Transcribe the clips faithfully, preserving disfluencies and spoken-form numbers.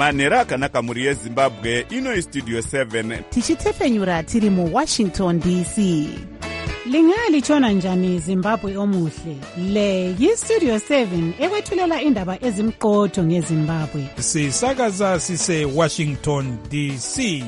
manhero akanaka mhuri yezimbabwe. Ino istudio seven tichitefenyura tiri muwashington D C. Lingalitshona njani Zimbabwe omuhle? Le yistudio seven ekwethulela indaba ezimqotho ngeZimbabwe. Sisakaza sise Washington D C.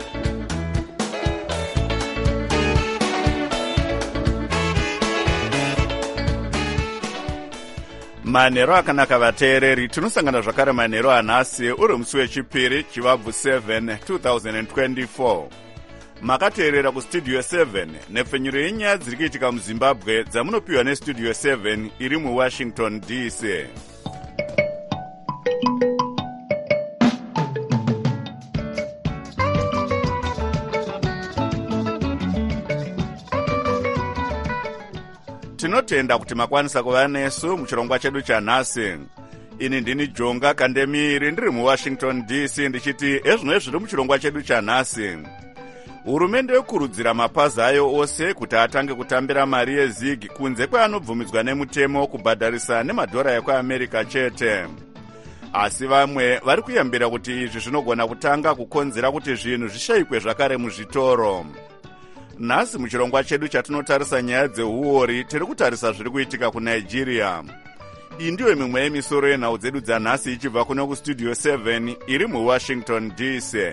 manhero akanaka vateereri, tinosangana zvakare manhero anhasi uri musi wechipiri chivabvu seven twenty twenty-four. Makateerera kustudio seven nepfenyuro yenyaya dziri kuitika muzimbabwe dzamunopiwa nestudio seven iri muwashington D C. Tinotenda kuti makwanisa kuva nesu muchirongwa chedu chanhasi. Ini ndini Jonga Kandemiri ndiri muwashington D C ndichiti ezvino zviri muchirongwa chedu chanhasi. Hurumende yokurudzira mapazi ayo ose kuti atange kutambira mari yezig kunze kweanobvumidzwa nemutemo kubhadharisa nemadhora ekwaAmerica chete. Asi vamwe vari kuyambira kuti izvi zvinogona kutanga kukonzera kuti zvinhu zvishayikwe zvakare muzvitoro. Nhasi muchirongwa chedu chatinotarisa nyaya dzeuori, tiri kutarisa zviri kuitika kuNigeria. Iyi ndiyo mimwe yemisoro yenhau dzedu dzanhasi ichibva kuno kustudio seven iri muwashington D C.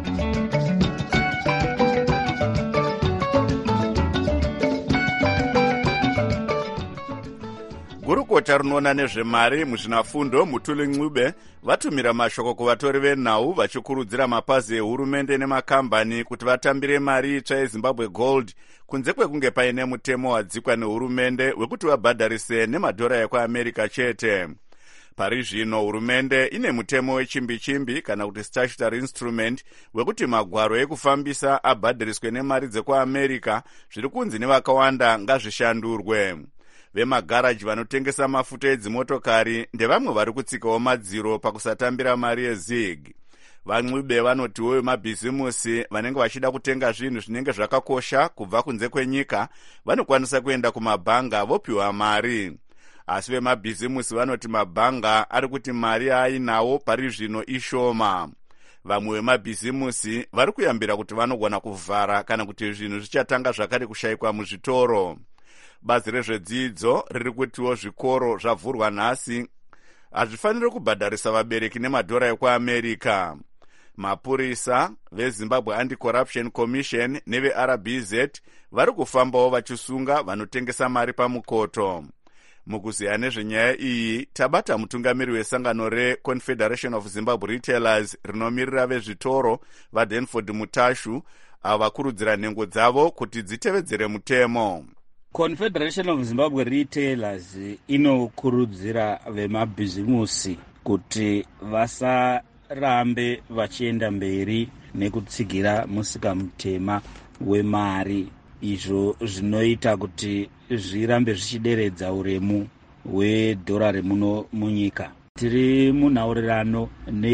Gurukota rinoona nezvemari muzvinafundo Mutuli Ncube vatumira mashoko kuvatori venhau vachikurudzira mapazi ehurumende nemakambani kuti vatambire mari itsva yeZimbabwe Gold kunze kwekunge paine mutemo wadzikwa nehurumende wekuti vabhadharise nemadhora ekwaAmerica chete. Pari zvino hurumende ine mutemo wechimbi-chimbi kana kuti statutory instrument wekuti magwaro ekufambisa abhadhariswe nemari dzekwaAmerica zviri kunzi nevakawanda ngazvishandurwe. Vemagaraji vanotengesa mafuta edzimotokari ndevamwe vari kutsikawo madziro pakusatambira mari yezig. Vancube vanotiwo vemabhizimusi vanenge vachida kutenga zvinhu zvinenge zvakakosha kubva kunze kwenyika vanokwanisa kuenda kumabhanga vopiwa mari. Asi vemabhizimusi vanoti mabhanga ari kuti mari ainawo pari zvino ishoma. Vamwe vemabhizimusi vari kuyambira kuti vanogona kuvhara kana kuti zvinhu zvichatanga zvakare kushayikwa muzvitoro. Bazi rezvedzidzo riri kutiwo zvikoro zvavhurwa nhasi hazvifaniri kubhadharisa vabereki nemadhora ekwaAmerica. Mapurisa veZimbabwe Anti-Corruption Commission neve-R B Z vari kufambawo vachisunga vanotengesa mari pamukoto. Mukuziya nezvenyaya iyi tabata mutungamiri wesangano reConfederation of Zimbabwe Retailers rinomirira vezvitoro vaDenford Mutashu ava vakurudzira nhengo dzavo kuti dzitevedzere mutemo. Confederation of Zimbabwe Retailers inokurudzira vemabhizimusi kuti vasarambe vachienda mberi nekutsigira musika mutema wemari. Izvo zvinoita kuti zvirambe zvichideredza uremu hwedhora remuno munyika. Tiri munhaurirano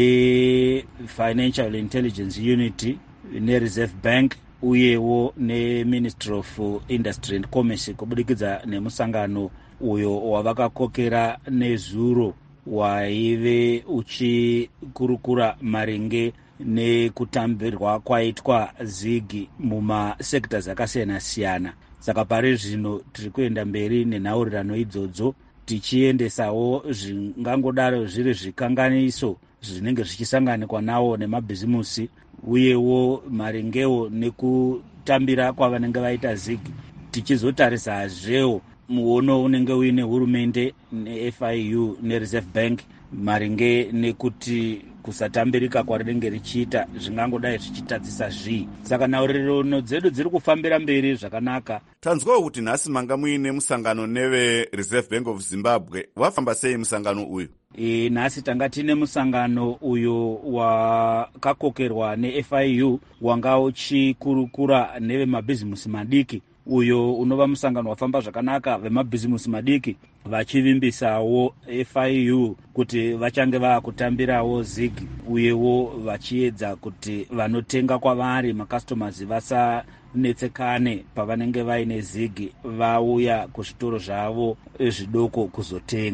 neFinancial Intelligence Unit neReserve Bank uyewo neMinistry of Industry and Commerce kubudikidza nemusangano uyo wavakakokera nezuro waive uchikurukura maringe nekutambirwa kwaitwa zigi mumasectors akasiyana-siyana. Saka pari zvino tiri kuenda mberi nenhaurirano idzodzo tichiendesawo zvingangodaro zviri zvikanganiso zvinenge zvichisanganikwa nawo nemabhizimusi uyewo maringewo nekutambira kwavanenge vaita zigi. Tichizotarisazvewo muono unenge uine hurumende neF I U neReserve Bank maringe nekuti kusatambirika kwarinenge richiita zvingangodai zvichitadzisa zvii. Saka nhaurirano dzedu dziri kufambira mberi zvakanaka. Tanzwawo kuti nhasi manga muine musangano neveReserve Bank of Zimbabwe. Wafamba sei musangano uyu? E, nhasi tanga tine musangano uyo wakakokerwa neF I U wanga uchikurukura nevemabhizimusi madiki. Uyo unova musangano wafamba zvakanaka, vemabhizimusi madiki vachivimbisawo F I U kuti vachange vaakutambirawo zigi uyewo vachiedza kuti vanotenga kwavari makastomers vasanetsekane pavanenge vaine zigi vauya kuzvitoro zvavo zvidoko kuzotenga.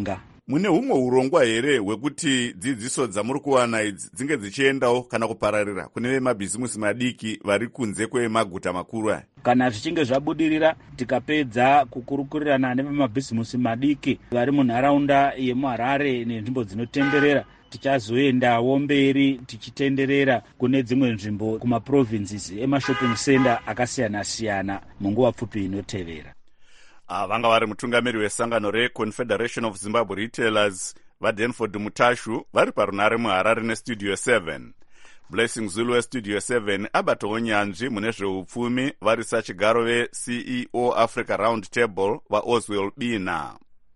mune humwe urongwa here hwekuti dzidziso dzamuri kuwana idzi dzinge dzichiendawo kana kupararira kune vemabhizimusi madiki vari kunze kwemaguta makuru aya? Kana zvichinge zvabudirira tikapedza kukurukurirana nevemabhizimusi madiki vari munharaunda yemuHarare nenzvimbo dzinotenderera, tichazoendawo mberi tichitenderera kune dzimwe nzvimbo kumaprovinces emashopping center akasiyana-siyana munguva pfupi inotevera. Ah, vanga vari mutungamiri wesangano reConfederation of Zimbabwe Retailers vaDenford Mutashu vari parunare muHarare nestudio seven. Blessing Zulu westudio seven abatawo nyanzvi mune zveupfumi vari sachigaro veC E O Africa Round Table vaOswell Bina.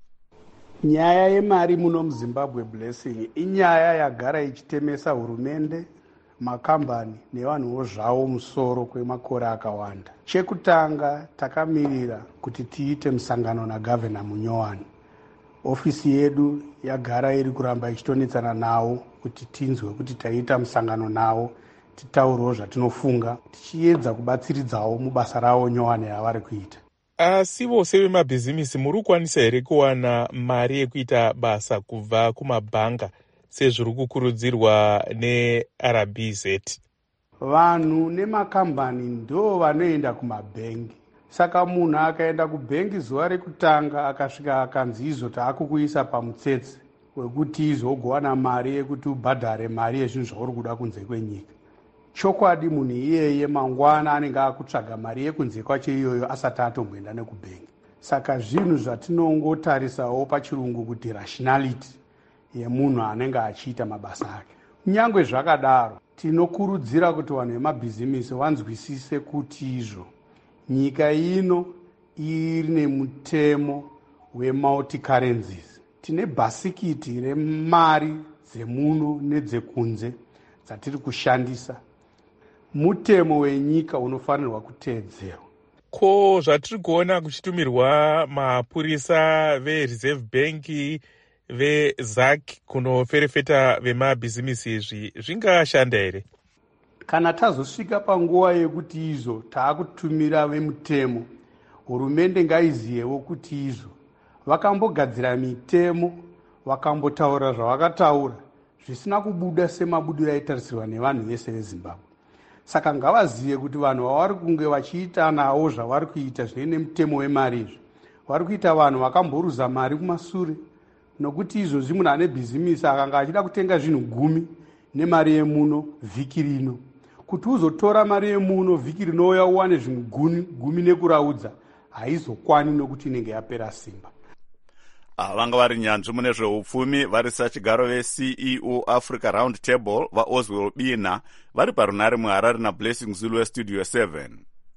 Nyaya yemari muno muZimbabwe Blessing inyaya yagara ichitemesa hurumende, makambani nevanhuwo zvavo musoro kwemakore akawanda. Chekutanga takamirira kuti tiite musangano naGavana Munyowani. Ofisi yedu yagara iri kuramba ichitonetsana nawo kuti tinzwe kuti taita musangano nawo, titaurewo zvatinofunga, tichiedza kubatsiridzawo mubasa ravo Nyowani yavari kuita. Asi vose vemabhizimisi muri kukwanisa here kuwana mari yekuita basa kubva kumabhanga sezviri kukurudzirwa neR B Z? Vanhu nemakambani ndo vanoenda kumabhengi. Saka munhu akaenda kubhengi zuva rekutanga akasvika akanzi izvo taakukuisa pamutsetse wekuti izogowana mari yekuti ubhadhare mari yezvinhu zvauri kuda kunze kwenyika. Chokwadi munhu iyeye mangwana anenge akutsvaga mari yekunze kwacho iyoyo asati atomboenda nekubhengi. Saka zvinhu zvatinongotarisawo pachirungu kuti rationality yemunhu anenge achiita mabasa ake. Nyangwe zvakadaro, tinokurudzira kuti vanhu vemabhizimisi vanzwisise kuti izvo nyika ino ine mutemo wemulti-currencies. Tine bhasikiti remari dzemuno nedzekunze dzatiri kushandisa. Mutemo wenyika unofanirwa kuteedzerwa. Ko zvatiri kuona kuchitumirwa mapurisa veReserve Bank veZ A C kunoferefeta vemabhizimisi izvi zvingashanda here? Kana tazosvika panguva yekuti izvo taakutumira vemutemo, hurumende ngaiziyewo kuti izvo vakambogadzira mitemo, vakambotaura zvavakataura, zvisina kubuda semabudiro aitarisirwa nevanhu vese veZimbabwe. Saka ngavaziye kuti vanhu vavari kunge vachiita nawo zvavari kuita zvine mutemo wemari izvi, vari kuita vanhu vakamboruza mari kumasure, nokuti izvozvi munhu ane bhizimisi akanga achida kutenga zvinhu gumi nemari yemuno vhiki rino, kuti uzotora mari yemuno vhiki rinouya uwane zvinhu gumi, gumi nekuraudza, haizokwani nokuti inenge yapera simba. Vanga vari nyanzvi mune zveupfumi vari sachigaro veC E O Africa Round Table vaOswell Bina vari parunare muHarare naBlessing Zulu westudio seven.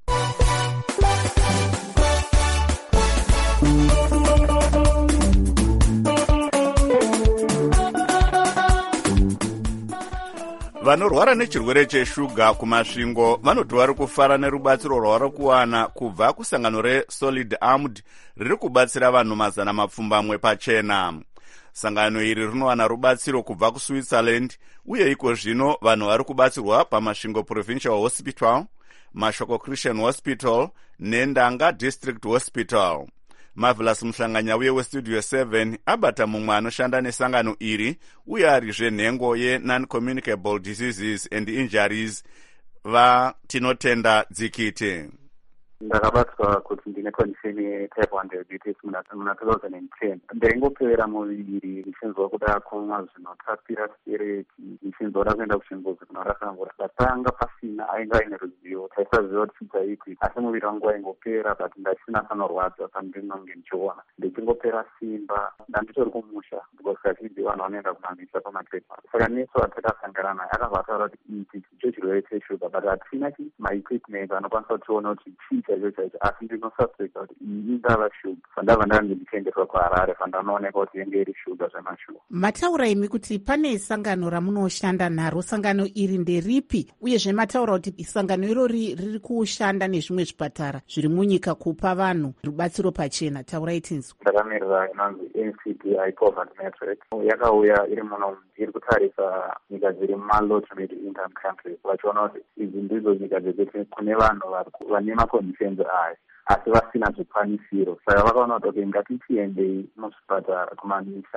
Vanorwara nechirwere cheshuga kumasvingo vanoti vari kufara nerubatsiro rwavari kuwana kubva kusangano reSolid Armed riri kubatsira vanhu mazana mapfumbamwe pachena. Sangano iri rinowana rubatsiro kubva kuSwitzerland uye iko zvino vanhu vari kubatsirwa pamasvingo Provincial Hospital, Mashoko Christian Hospital neNdanga District Hospital. Marvelous Mhlanganya uye westudio seven abata mumwe anoshanda nesangano iri uye arizve nhengo ye-non-communicable diseases and injuries vatinotenda Dzikite. Ndakabatwa kuti ndine condition yetype one diabetes muna two thousand ten. Ndaingopera muviri ndichinzwa kuda kumwa zvinotapira sigareti, ndichinzwa kuda kuenda kuchimbuzi kunorasangura. Ndatanga pasina ainge aine ruzivo, taisaziva kuti chidzaipi, asi muviri wangu waingopera, but ndasina panorwadza pandinonge ndichiona. Ndichingopera simba, ndanditori kumusha because kazhinji vanhu vanoenda kumamisa pamatreatment. Saka nesu vatakasangana naye akabva ataura kuti ichi ndicho chirwere cheshuga, but hatina maequipment anokwanisa kutiona kuti chii chaicho chaicho, asi ndinosuspecta kuti iyi ingava shuga. Pandabva ndange ndichiendeswa kuHarare pandanoonekwa kuti inge iri shuga zvemashuga. Mataura imi kuti pane sangano ramunoshanda naro, sangano iri nderipi? Uyezve mataura kuti sangano irori riri kushanda nezvimwe zvipatara zviri munyika kupa vanhu rubatsiro pachena. Taurai tinzwe. Ndakamirira inonzi N C D I Poverty Network. Yakauya iri muno iri kutarisa nyika dziri mumalow to middle income countries, vachiona kuti idzi ndidzo nyika dzekuti kune vanhu vane maconditions aya asi vasina zvikwanisiro. Saka vakaona kuti ngatichiendei muzvipatara kumamisha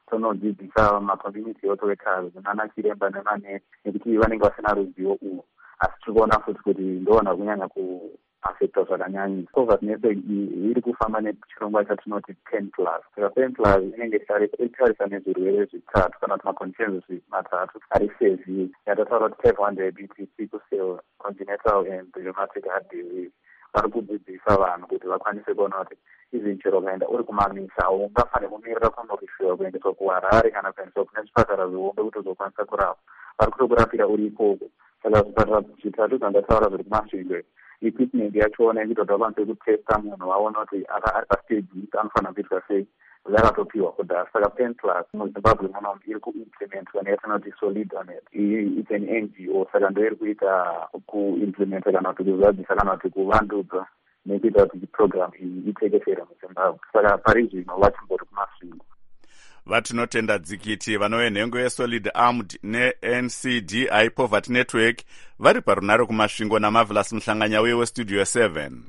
tonodzidzisa macommunity authorities nana chiremba nemanesi nekuti vanenge vasina ruzivo uwo, asi tirikuona futi kuti ndovana kunyanya kuafecta zvakanyanyisa. COVID iyi iri kufamba nechirongwa chatinoti ten plus. Saka ten plus inenge itarisa nezvirwere zvitatu kana kuti maconditions matatu ari severe. Yatataura kuti type one diabetes, sickle cell, congenital and rheumatic heart disease. Vari kudzidzisa vanhu kuti vakwanise kuona kuti izvi chero ukaenda uri kumamisa haungafaniri kumirira kunorisiwa kuendeswa kuHarare kana kuendeswa kune zvipatara zvihombe kuti uzokwanisa kurapwa. Vari kutokurapira uri ikoko. Saka zvipatara zvitatu zvandataura zviri kumasvingo, equipment yachoona ikuti kuti vakwanise kutesta munhu vaona kuti ari pastage anofanira kuitwa sei, zvakatopiwa kudhara. Saka ten plus muZimbabwe muno iri kuimplementwa neyatinoti Solidanet. Iyi it's an N G O, saka ndo iri kuita kuimplementa kana kuti kuzadzisa kana kuti kuvandudza nekuita kuti program iyi itekeshere muZimbabwe. Saka pari zvino vachimbori kumasvingo. Vatinotenda dzikiti vanove nhengo yeSolid Armed neN C D I Poverty Network vari parunare kumasvingo naMarvelous Muhlanganya uye weStudio seven.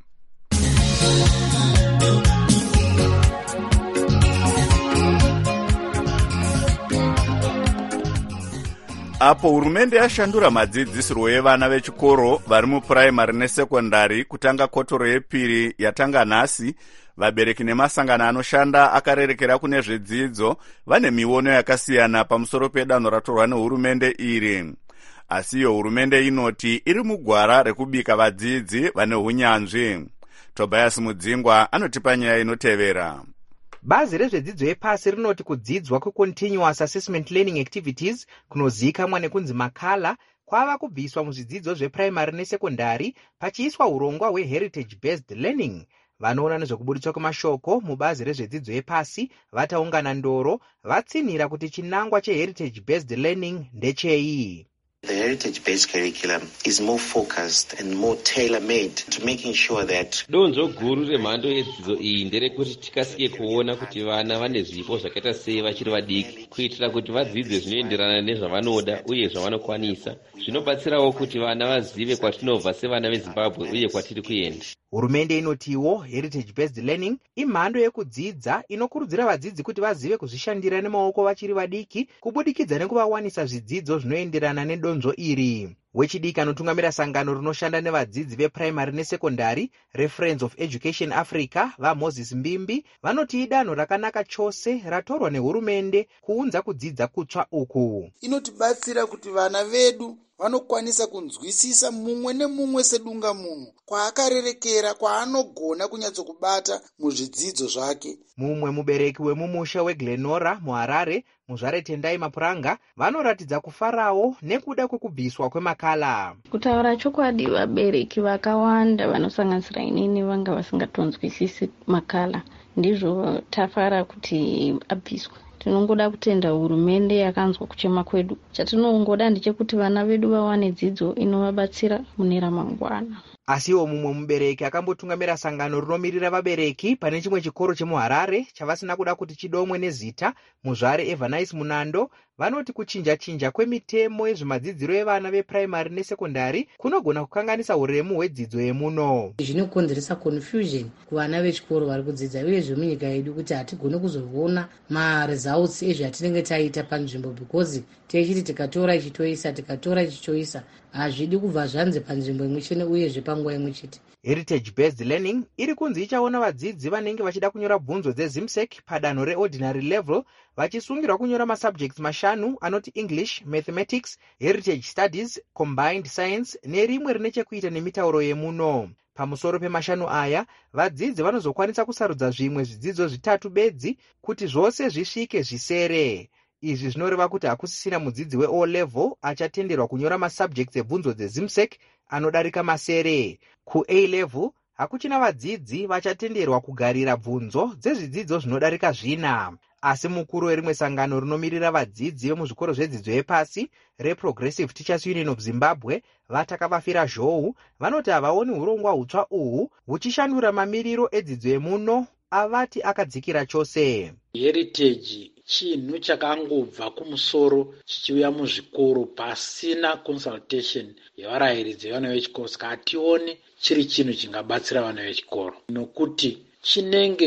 Apo hurumende yashandura madzidzisirwo evana vechikoro vari mupuraimari nesekondari kutanga kotoro yepiri yatanga nhasi, vabereki nemasangano anoshanda akarerekera kune zvedzidzo vane miono yakasiyana pamusoro pedanho ratorwa nehurumende iri. Asi iyo hurumende inoti iri mugwara rekubika vadzidzi vane hunyanzvi. Tobias Mudzingwa anotipa nyaya inotevera. Bazi rezvedzidzo yepasi rinoti kudzidzwa kweContinuous Assessment Learning Activities kunozivikanwa nekunzi makala kwava kubviswa muzvidzidzo zvepuraimari nesekondari pachiiswa urongwa hweHeritage Based Learning. Vanoona nezvekubuditswa kwemashoko mubazi rezvedzidzo yepasi vataungana ndoro vatsinhira kuti chinangwa cheHeritage Based Learning ndechei. The heritage-based curriculum is more focused and more tailor-made to making sure that donzo guru remhando yedzidzo iyi nderekuti tikasike kuona kuti vana vane zvipo zvakaita sei vachiri vadiki, kuitira kuti vadzidze zvinoenderana nezvavanoda uye zvavanokwanisa. Zvinobatsirawo kuti vana vazive kwatinobva sevana veZimbabwe uye kwatiri kuenda. Hurumende inotiwo heritage based learning imhando yekudzidza inokurudzira vadzidzi kuti vazive kuzvishandira nemaoko vachiri vadiki kubudikidza nekuvawanisa zvidzidzo zvinoenderana nedonzo iri. Wechidiki anotungamira sangano rinoshanda nevadzidzi vepuraimari nesekondari Reference of Education Africa vaMoses Mbimbi vanoti idanho rakanaka chose ratorwa nehurumende kuunza kudzidza kutsva uku. Inotibatsira kuti vana vedu vanokwanisa kunzwisisa mumwe nemumwe sedunga munhu kwaakarerekera kwaanogona kunyatsokubata muzvidzidzo zvake. Mumwe mubereki wemumusha weGlenora muHarare Muzvare Tendai Mapuranga vanoratidza kufarawo nekuda kwekubviswa kwemakala. Kutaura chokwadi, vabereki vakawanda vanosanganisira inini vanga vasingatonzwisisi makala, ndizvo tafara kuti abviswa. Tinongoda kutenda hurumende yakanzwa kuchema kwedu. Chatinongoda ndechekuti vana vedu vawane dzidzo inovabatsira mune ramangwana. Asiwo mumwe mubereki akambotungamira sangano rinomirira vabereki pane chimwe chikoro chemuHarare chavasina kuda kuti chidomwe nezita, Muzvare Evanice Munando, vanoti kuchinja chinja kwemitemo yezvimadzidziro evana vepuraimari nesekondari kunogona kukanganisa uremu hwedzidzo yemuno. Zvinokonzeresa confusion kuvana vechikoro vari kudzidza uyezve munyika yedu kuti hatigone kuzoona maresults ezvatinenge taita panzvimbo, because techiti tikatora ichitoisa tikatora ichitoisa hazvidi kubva zvanze panzvimbo imwechete uyezve panguva imwechete. Heritage based learning iri kunzi ichaona vadzidzi vanenge vachida kunyora bvunzo dzeZimsec padanho reordinary level vachisungirwa kunyora masubjects mashanu anoti English, Mathematics, Heritage Studies, Combined Science nerimwe rine chekuita nemitauro yemuno. Pamusoro pemashanu aya, vadzidzi vanozokwanisa kusarudza zvimwe zvidzidzo zvitatu bedzi kuti zvose zvisvike zvisere. Izvi zvinoreva kuti hakusisina mudzidzi weO level achatenderwa kunyora masubjects ebvunzo dzeZimsec anodarika masere. KuA level hakuchina vadzidzi vachatenderwa kugarira bvunzo dzezvidzidzo zvinodarika zvina. Asi mukuru werimwe sangano rinomirira vadzidzi vemuzvikoro zvedzidzo yepasi reProgressive Teachers Union of Zimbabwe vatakavafira zhou vanoti havaoni urongwa hutsva uhu huchishandura mamiriro edzidzo yemuno avati akadzikira chose. Heritage chinhu chakangobva kumusoro chichiuya muzvikoro pasina consultation yevarayiridzi vevana vechikoro. Saka hationi chiri chinhu chingabatsira vana vechikoro nokuti chinenge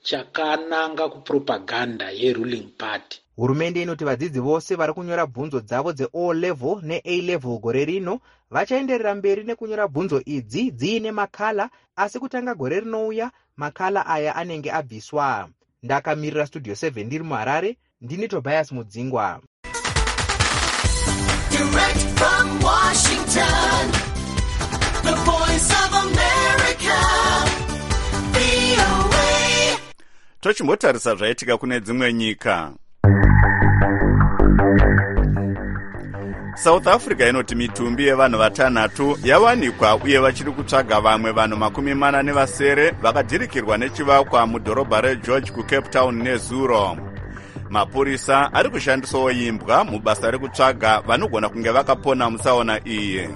chakananga kupropaganda yeruling party. Hurumende inoti vadzidzi vose vari kunyora bvunzo dzavo dze-O level ne-A level gore rino vachaenderera mberi nekunyora bvunzo idzi dziine makala, asi kutanga gore rinouya makala aya anenge abviswa. Ndakamirira Studio seven ndiri muHarare, ndini Tobias Mudzingwa. Direct from Washington, the voice of America, V O A. Tochimbotarisa zvaitika kune dzimwe nyika. South Africa inoti mitumbi yevanhu vatanhatu yawanikwa uye vachiri kutsvaga vamwe vanhu makumi mana nevasere vakadhirikirwa nechivakwa mudhorobha reGeorge kuCape Town nezuro. Mapurisa ari kushandisawo imbwa mubasa rekutsvaga vanogona kunge vakapona mutsaona iyi.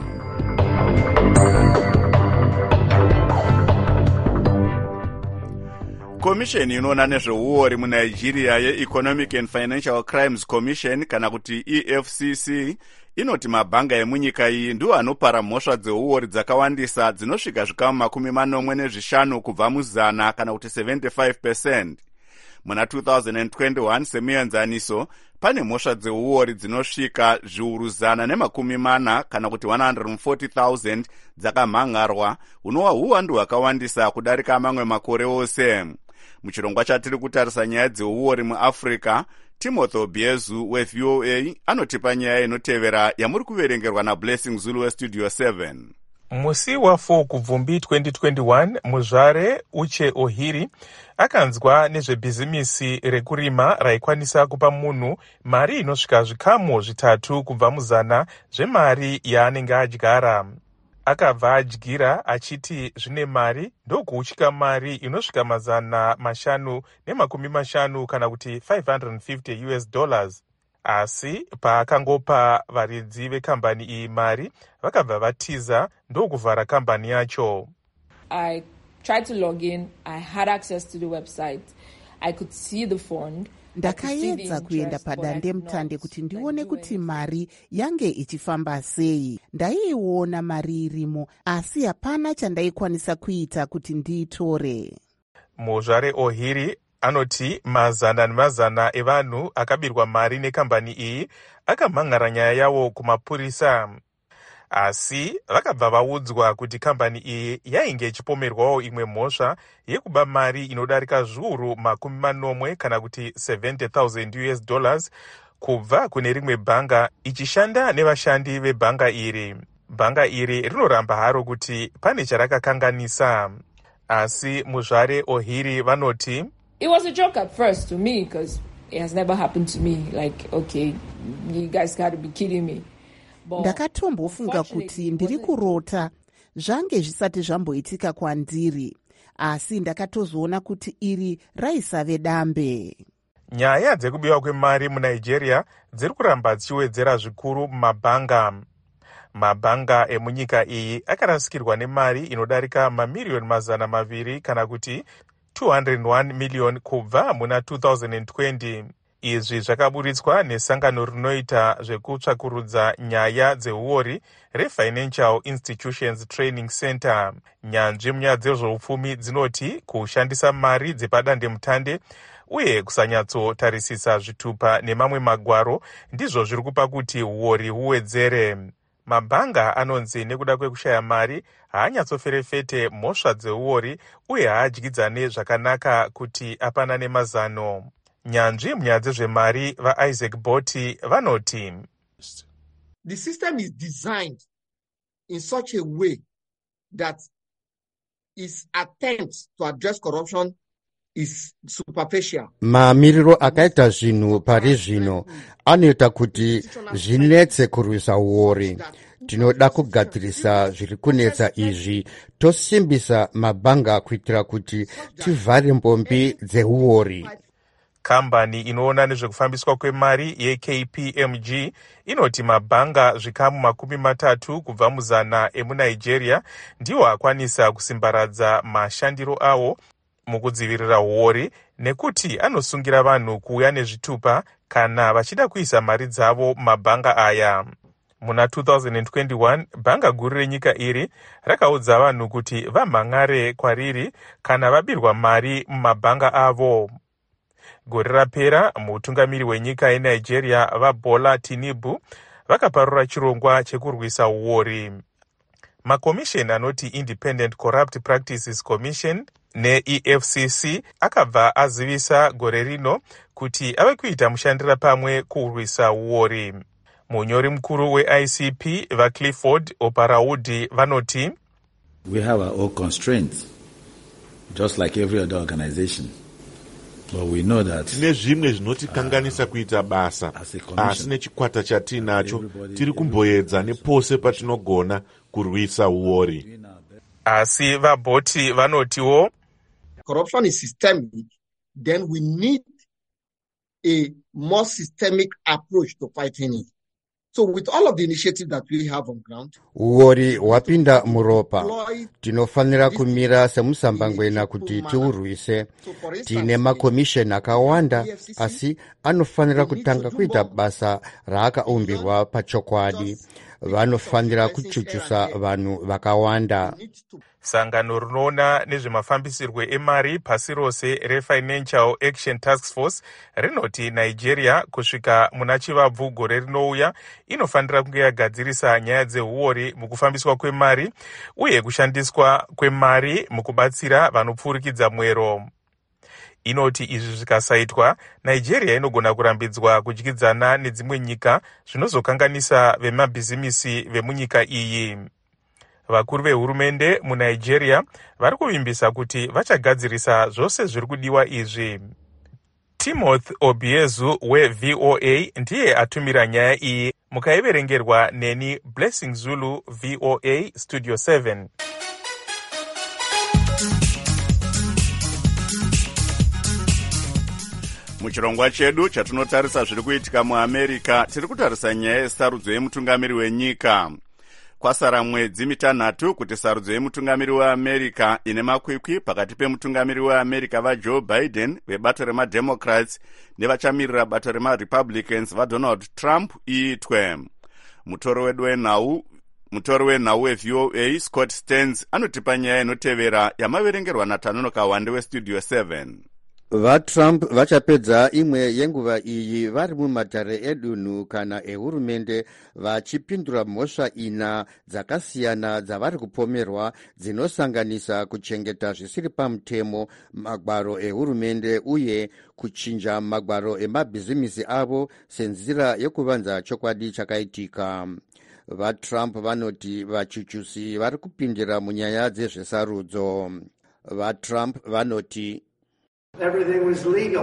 Komisheni inoona nezveuori muNigeria yeEconomic and Financial Crimes Commission kana kuti E F C C inoti mabhanga emunyika iyi ndiwo anopara mhosva dzeuori dzakawandisa dzinosvika zvikamu makumi manomwe nezvishanu kubva muzana kana kuti seventy-five percent. Muna two thousand twenty-one semuenzaniso pane mhosva dzeuori dzinosvika zviuru zana nemakumi mana kana kuti one hundred forty thousand dzakamhangarwa, hunova uwandu hwakawandisa kudarika mamwe makore ose. Muchirongwa chatiri kutarisa nyaya dzeuori muAfrica, Timothy Obiezu weV O A anotipa nyaya inotevera yamuri kuverengerwa naBlessing Zulu weStudio seven. Musi wa4 kubvumbi twenty twenty-one, muzvare Uche Ohiri akanzwa nezvebhizimisi rekurima raikwanisa kupa munhu mari inosvika zvikamu zvitatu kubva muzana zvemari yaanenge adyara. Akabva adyira achiti zvine mari ndokuuchika mari inosvika mazana mashanu nemakumi mashanu kana kuti five hundred fifty U S dollars. Asi paakangopa varidzi vekambani iyi mari vakabva vatiza ndokuvhara kambani yacho. I tried to log in. I had access to the website. I could see the fund. Ndakaedza kuenda padande mutande kuti ndione kuti mari yange ichifamba sei. Ndaiona mari irimo, asi hapana chandaikwanisa kuita kuti ndiitore. Muzvare Ohiri anoti mazana nemazana evanhu akabirwa mari nekambani iyi akamhan'ara nyaya yawo kumapurisa. Asi vakabva vaudzwa kuti kambani iyi yainge ichipomerwawo imwe mhosva yekuba mari inodarika zviuru makumi manomwe kana kuti seventy thousand U S dollars kubva kune rimwe bhanga ichishanda nevashandi vebhanga iri. Bhanga iri rinoramba haro kuti pane charakakanganisa. Asi muzvare Ohiri vanoti it was a joke at first to me because it has never happened to me. Like, okay, you guys got to be kidding me. Ndakatombofunga kuti ndiri kurota, zvange zvisati zvamboitika kwandiri, asi ndakatozoona kuti iri raisave dambe. Nyaya dzekubiwa kwemari muNigeria dziri kuramba dzichiwedzera zvikuru mumabhanga. Mabhanga emunyika iyi akarasikirwa nemari inodarika mamiriyoni mazana maviri kana kuti two hundred one million kubva muna two thousand twenty. Izvi zvakaburitswa nesangano rinoita zvekutsvakurudza nyaya dzeuori reFinancial Institutions Training Center. Nyanzvi munyaya dzezveupfumi dzinoti kushandisa mari dzepadande mutande uye kusanyatsotarisisa zvitupa nemamwe magwaro ndizvo zviri kupa kuti uori huwedzere. Mabhanga anonzi nekuda kwekushaya mari haanyatsoferefete mhosva dzeuori uye haadyidzane zvakanaka kuti apanane mazano. Nyanzvi munyaya dzezvemari vaIsaac Boti vanoti the system is designed in such a way that its attempt to address corruption is superficial. Mamiriro akaita zvinhu pari zvino anoita kuti zvinetse kurwisa uori. Tinoda kugadzirisa zviri kunetsa izvi, tosimbisa mabhanga kuitira kuti tivhare mbombi dzeuori. Kambani inoona nezvekufambiswa kwemari yeK P M G inoti mabhanga zvikamu makumi matatu kubva muzana emuNigeria ndiwo akwanisa kusimbaradza mashandiro awo mukudzivirira uori nekuti anosungira vanhu kuuya nezvitupa kana vachida kuisa mari dzavo mabhanga aya. muna two thousand twenty-one bhanga guru renyika iri rakaudza vanhu kuti vamhangare kwariri kana vabirwa mari mumabhanga avo. Gore rapera mutungamiri wenyika yeNigeria vaBola Tinubu vakaparura chirongwa chekurwisa uori. Makomisheni anoti Independent Corrupt Practices Commission ne-E F C C akabva azivisa gore rino kuti ave kuita mushandira pamwe kurwisa uori. Munyori mukuru we-I C P vaClifford Oparaudi vanoti, We have our own constraints, just like every other organization. But we know that tine zvimwe zvinotikanganisa kuita basa, asi nechikwata chatinacho tiri kumboedza nepose patinogona kurwisa uori. Asi vabhoti vanotiwo, corruption is systemic, then we need a more systemic approach to fighting it. So with all of the initiatives that we have on ground, uori hwapinda muropa, tinofanira kumira semusambangwena kuti tiurwise. Tine makomisheni akawanda, asi anofanira kutanga kuita basa raakaumbirwa pachokwadi. Vanofanira kuchuchusa vanhu vakawanda. Sangano rinoona nezvemafambisirwe emari pasi rose reFinancial Action Task Force rinoti Nigeria kusvika muna chivabvu gore rinouya inofanira kunge yagadzirisa nyaya dzeuori mukufambiswa kwemari uye kushandiswa kwemari mukubatsira vanopfurikidza mwero. Inoti izvi zvikasaitwa, Nigeria inogona kurambidzwa kudyidzana nedzimwe nyika zvinozokanganisa vemabhizimisi vemunyika iyi. Vakuru vehurumende muNigeria vari kuvimbisa kuti vachagadzirisa zvose zviri kudiwa izvi. Timothy Obiezu weV O A ndiye atumira nyaya iyi. Mukaiverengerwa neni Blessing Zulu, V O A Studio seven. Muchirongwa chedu chatinotarisa zviri kuitika muAmerica, tiri kutarisa nyaya yesarudzo yemutungamiri wenyika. Kwasara mwedzi mitanhatu kuti sarudzo yemutungamiri weAmerica ine makwikwi pakati pemutungamiri weAmerica vaJoe Biden vebato remademocrats nevachamirira bato remarepublicans vaDonald Trump iitwe. Mutori wedu wenhau mutori wenhau weV O A Scott Stearns anotipa nyaya inotevera yamaverengerwa naTanono Kawande weStudio seven. VaTrump vachapedza imwe yenguva iyi vari mumatare edunhu kana ehurumende vachipindura mhosva ina dzakasiyana dzavari kupomerwa dzinosanganisa kuchengeta zvisiri pamutemo magwaro ehurumende uye kuchinja magwaro emabhizimisi avo senzira yekuvanza chokwadi chakaitika. VaTrump vanoti vachuchusi vari kupindira munyaya dzezvesarudzo. VaTrump vanoti everything was legal,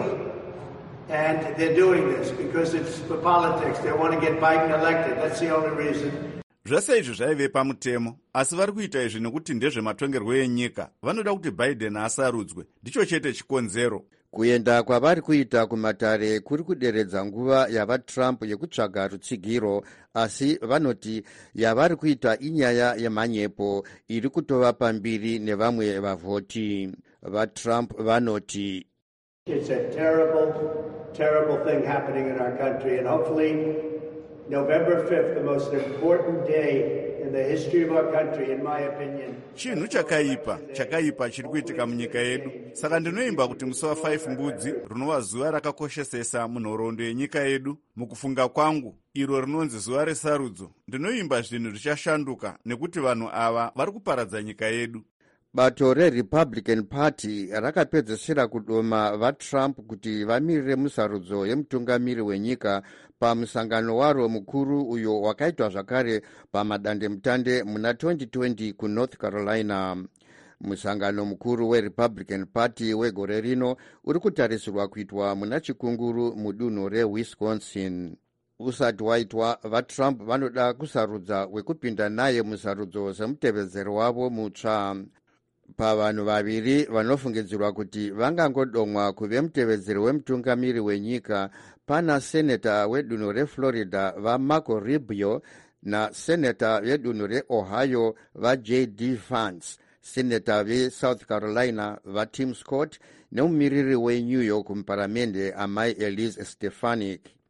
and they're doing this because it's for politics. They want to get Biden elected. That's the only reason. Zvese izvi zvaive pamutemo, asi vari kuita izvi nekuti ndezvematongerwo enyika. Vanoda kuti Biden asarudzwe. Ndicho chete chikonzero. Kuenda kwavari kuita kumatare kuri kuderedza nguva yavaTrump yekutsvaga rutsigiro, asi vanoti yavari kuita inyaya yemhanyepo iri kutova pambiri nevamwe vavhoti. VaTrump vanoti it's a terrible, terrible thing happening in our country, and hopefully November fifth, the most important day in the history of our country, in my opinion. Chinhu chakaipa, chakaipa chiri kuitika munyika yedu. Saka ndinoimba kuti musi wa5 mbudzi rinova zuva rakakoshesesa munhoroondo yenyika yedu. Mukufunga kwangu, iro rinonzi zuva resarudzo, ndinoimba zvinhu zvichashanduka nekuti vanhu ava vari kuparadza nyika yedu. Bato reRepublican Party rakapedzesera kudoma vaTrump kuti vamirire musarudzo yemutungamiri wenyika pamusangano waro mukuru uyo wakaitwa zvakare pamadandemutande muna twenty twenty kuNorth Carolina. Musangano mukuru weRepublican Party wegore rino uri kutarisirwa kuitwa muna chikunguru mudunhu reWisconsin. Usati waitwa, vaTrump vanoda kusarudza wekupinda naye musarudzo semutevedzeri wavo mutsva. Pavanhu vaviri vanofungidzirwa kuti vangangodomwa kuve mutevedzeri wemutungamiri wenyika pana seneta wedunhu reFlorida vaMarco Rubio naseneta vedunhu reOhio vaJ D Vance, seneta veSouth Carolina vaTim Scott nemumiriri weNew York muparamende amai Elise Stefanik.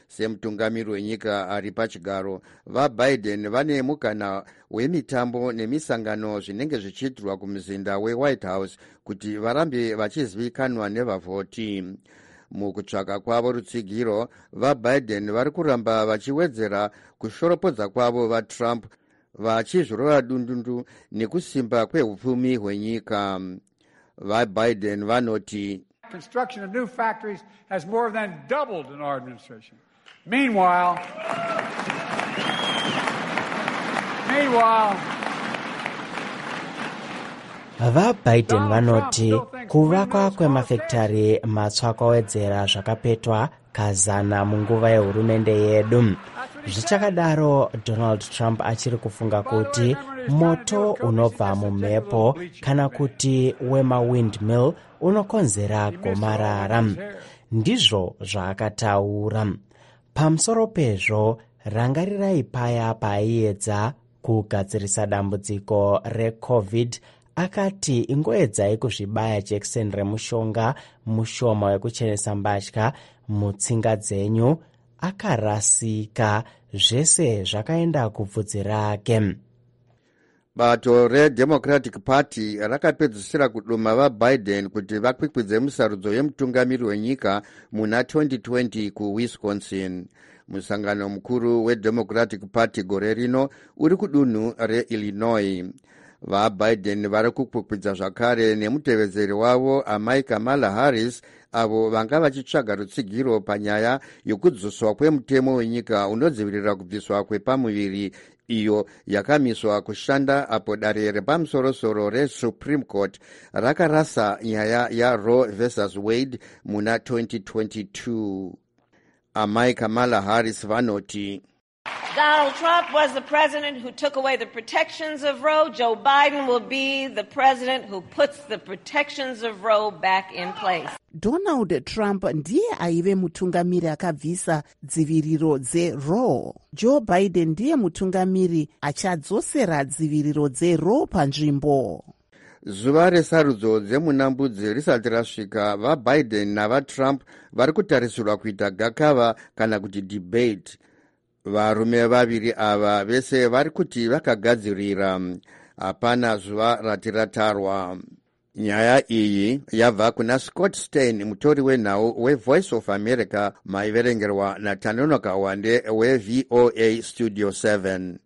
semutungamiri wenyika ari pachigaro, vabiden vane mukana wemitambo nemisangano zvinenge zvichiitirwa kumuzinda wewhite house kuti varambe vachizivikanwa nevavhoti. Mukutsvaka kwavo rutsigiro, vabiden vari kuramba vachiwedzera kushoropodza kwavo vatrump, vachizvirova dundundu nekusimba kwehupfumi hwenyika. VaBiden vanoti construction of new factories has more than doubled in our administration. Meanwhile, meanwhile VaBiden vanoti kuvakwa kwemafekitari matsva kwawedzera zvakapetwa kazana munguva yehurumende yedu. Zvichakadaro, Donald Trump achiri kufunga kuti moto unobva mumhepo kana kuti wemawindmill unokonzera gomarara. Ndizvo zvaakataura. Pamusoro pezvo, rangarirai paya paaiedza kugadzirisa dambudziko reCovid, akati ingoedzai kuzvibaya jekiseni remushonga mushoma wekuchenesa mbatya mutsinga dzenyu. Akarasika, zvese zvakaenda kubvudzi rake. Bato reDemocratic Party rakapedzisira kuduma vaBiden kuti vakwikwidze musarudzo yemutungamiri wenyika muna twenty twenty kuWisconsin. Musangano mukuru weDemocratic Party gore rino uri kudunhu reIllinois. VaBiden vari kukwikwidza zvakare nemutevedzeri wavo amai Kamala Harris, avo vanga vachitsvaga rutsigiro panyaya yokudzoswa kwemutemo wenyika unodzivirira kubviswa kwepamuviri, iyo yakamiswa kushanda apo dare repamusorosoro reSupreme Court rakarasa nyaya yaRoe versus Wade muna twenty twenty-two. Amai Kamala Harris vanoti Donald Trump was the president who took away the protections of Roe. Joe Biden will be the president who puts the protections of Roe back in place. Donald Trump ndiye aive mutungamiri akabvisa dziviriro dzeRoe. Joe Biden ndiye mutungamiri achadzosera dziviriro dzeRoe panzvimbo. Zuva resarudzo dzemunambudzi risati rasvika, vaBiden navaTrump vari kutarisirwa kuita gakava kana kuti debate. Varume vaviri ava vese vari kuti vakagadzirira. Hapana zuva rati ratarwa. Nyaya iyi yabva kuna Scott Stein, mutori wenhau weVoice of America, maiverengerwa naTanonoka Wande weV O A Studio seven.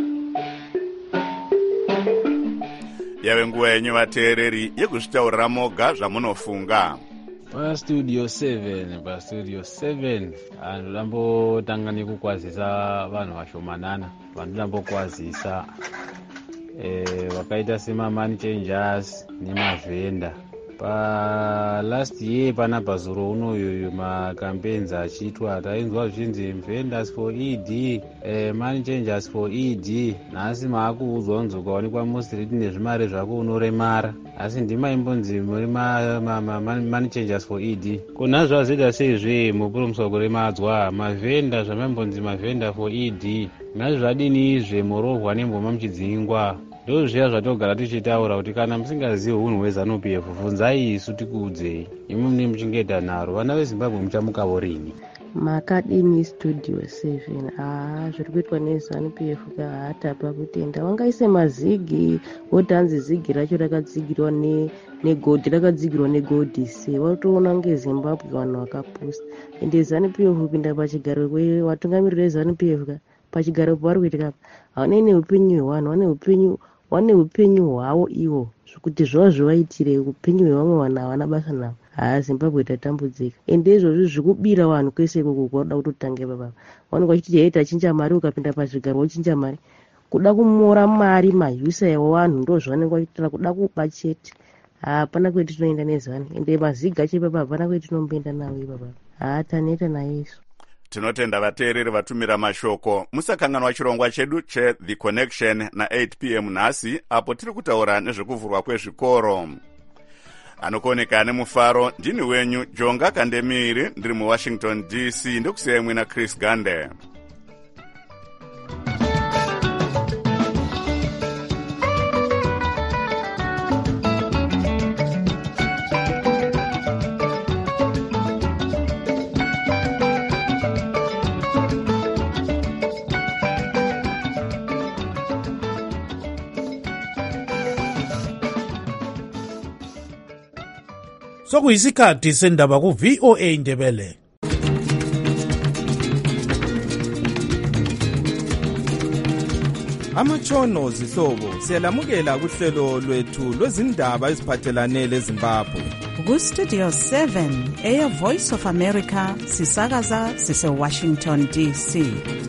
Yave nguva yenyu vateereri yekuzvitaurira moga zvamunofunga. PaStudio seven, PaStudio seven, andambotanga nekukwazisa vanhu vashomanana, vandambokwazisa eh vakaita sema money changers nemavhenda. Pa last year pana pazuro unoyo macampaigns achiitwa, tainzwa zvinzi vendors for E D, eh money changers for E D. Nhasi maakuudzwa unzi ukaonekwa mustreet nezvimari zvako unoremara, asi ndima imbonzi muri money changers for E D. Kuna zvazida seizve mupuromuswa kuremadzwa mavhenda zvamambonzi mavhenda for E D. Nazvo zvadini izve murovhwa nemboma muchidzingwa. Ndozviya zvatogara tichitaura kuti kana musingazivi unhu hweZANU P F bvunzai isu tikuudzei. Imi mune muchengeta nharo, vana veZimbabwe muchamukavo rini? Makadini Studio seven. Ah, zviri kuitwa neZANU P F kahatapa kutenda. Wangaise mazigi, wotanzi zigi racho rakadzigirwa ne negodhi rakadzigirwa negodhi se. Watoona ngeZimbabwe vanhu vakaposta. Ende ZANU P F kupinda pachigaro watungamirira weZANU P F pachigaro vari kuitika havanei neupenyu hwevanhu, vane upenyu vane upenyu hwavo ivo, zvekuti zvava zvivaitire upenyu hwevamwe vanhu havana basa navo. Haa, Zimbabwe tatambudzika. Ende izvozvi zvikubira vanhu kwese ikoko kwauda kutotange baba. Vanenge vachiti yei tachinja mari, ukapinda pachigaro wochinja mari. Kuda kumora mari mahyusa evanhu ndo zvavanenge vachiitira, kuda kuba chete. Hapana kwetinoenda neZANU. Ende maziga chebaba hapana kwetinomboenda nawo ibaba. Haa, taneta naye isu. Tinotenda vateereri vatumira mashoko. Musakanganwa chirongwa chedu cheThe Connection na eight p m nhasi, apo tiri kutaura nezvekuvhurwa kwezvikoro. Anokoneka nemufaro, ndini wenyu Jonga Kandemiri, ndiri muWashington D C, ndokusiyai mwina Chris Gande. sokuyisikhathi sendaba ku-V O A Ndebele. Amatshono zihlobo siyalamukela kuhlelo lwethu lwezindaba eziphathelane leZimbabwe. Ku-Studio seven, Air Voice of America, sisakaza sise-Washington D C.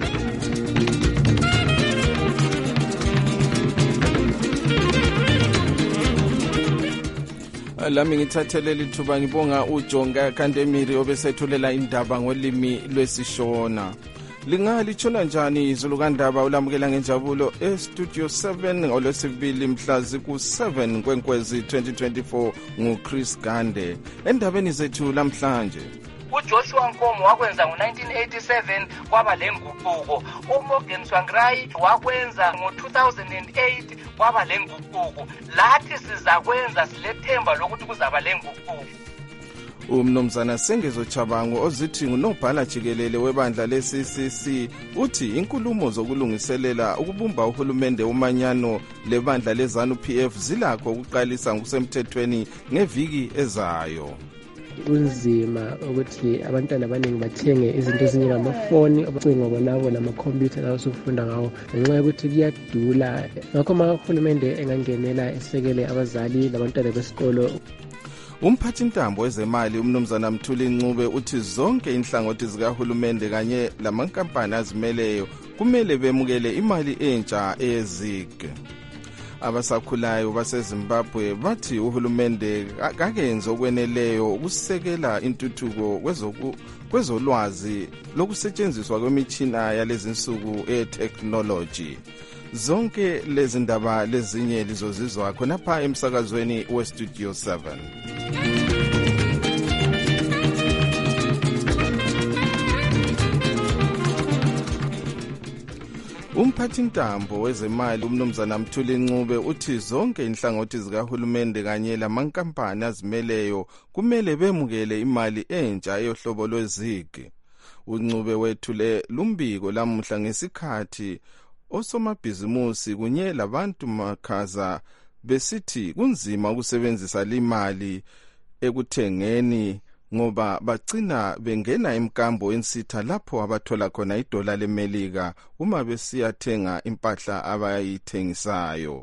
Lami ngithathele lithuba ngibonga uJonga Kandemiri obesethulela indaba ngolimi lwesishona. Lingalithona njani izulu kandaba ulamukela ngenjabulo e-Studio seven ngolwesibili mhla ziku seven kwenkwezi twenty twenty-four nguChris Gande. Endabeni zethu lamhlanje, uJoshua Nkomo wakwenza ngo-nineteen eighty-seven kwaba lenguquko. uMorgan Tsvangirai wakwenza ngo-two thousand eight kwaba lenguquko. Lathi sizakwenza silethemba lokuthi kuzaba lenguquko. Umnumzana Sengezo Chabango ozithi ngunobhala jikelele webandla le-C C C uthi inkulumo zokulungiselela ukubumba uhulumende umanyano lebandla le-ZANU P F zilakho ukuqalisa ngokusemthethweni ngeviki ezayo. Kunzima ukuthi abantwana abaningi bathenge izinto ezinjengamafoni, ucingo bonabo namakhompyutha lawo sokufunda ngawo ngenxa yokuthi kuyadula. Ngakho mahulumende engangenela esekele abazali labantwana besikolo. Umphathintambo wezemali umnumzana Mthuli Ncube uthi zonke inhlangothi zikahulumende kanye lamankampani azimeleyo kumele bemukele imali entsha eyezig. Abasakhulayo baseZimbabwe bathi uhulumende kakenze okweneleyo ukusekela intuthuko kwezolwazi lokusetshenziswa kwemitshina yalezinsuku e-technology. Zonke lezi ndaba lezinye lizozizwa khonapha emsakazweni we-Studio seven. Umphathintambo wezemali umnumzana Mthuli Ncube uthi zonke inhlangothi zikahulumende kanye lamankampani azimeleyo kumele bemukele imali entsha yohlobo lwezigi. uNcube wethule lumbiko lamuhla ngesikhathi osomabhizimusi kunye labantu makhaza besithi kunzima ukusebenzisa limali ekuthengeni ngoba bagcina bengena emkambo ensitha lapho abathola khona idola lemelika uma besiyathenga impahla abayithengisayo.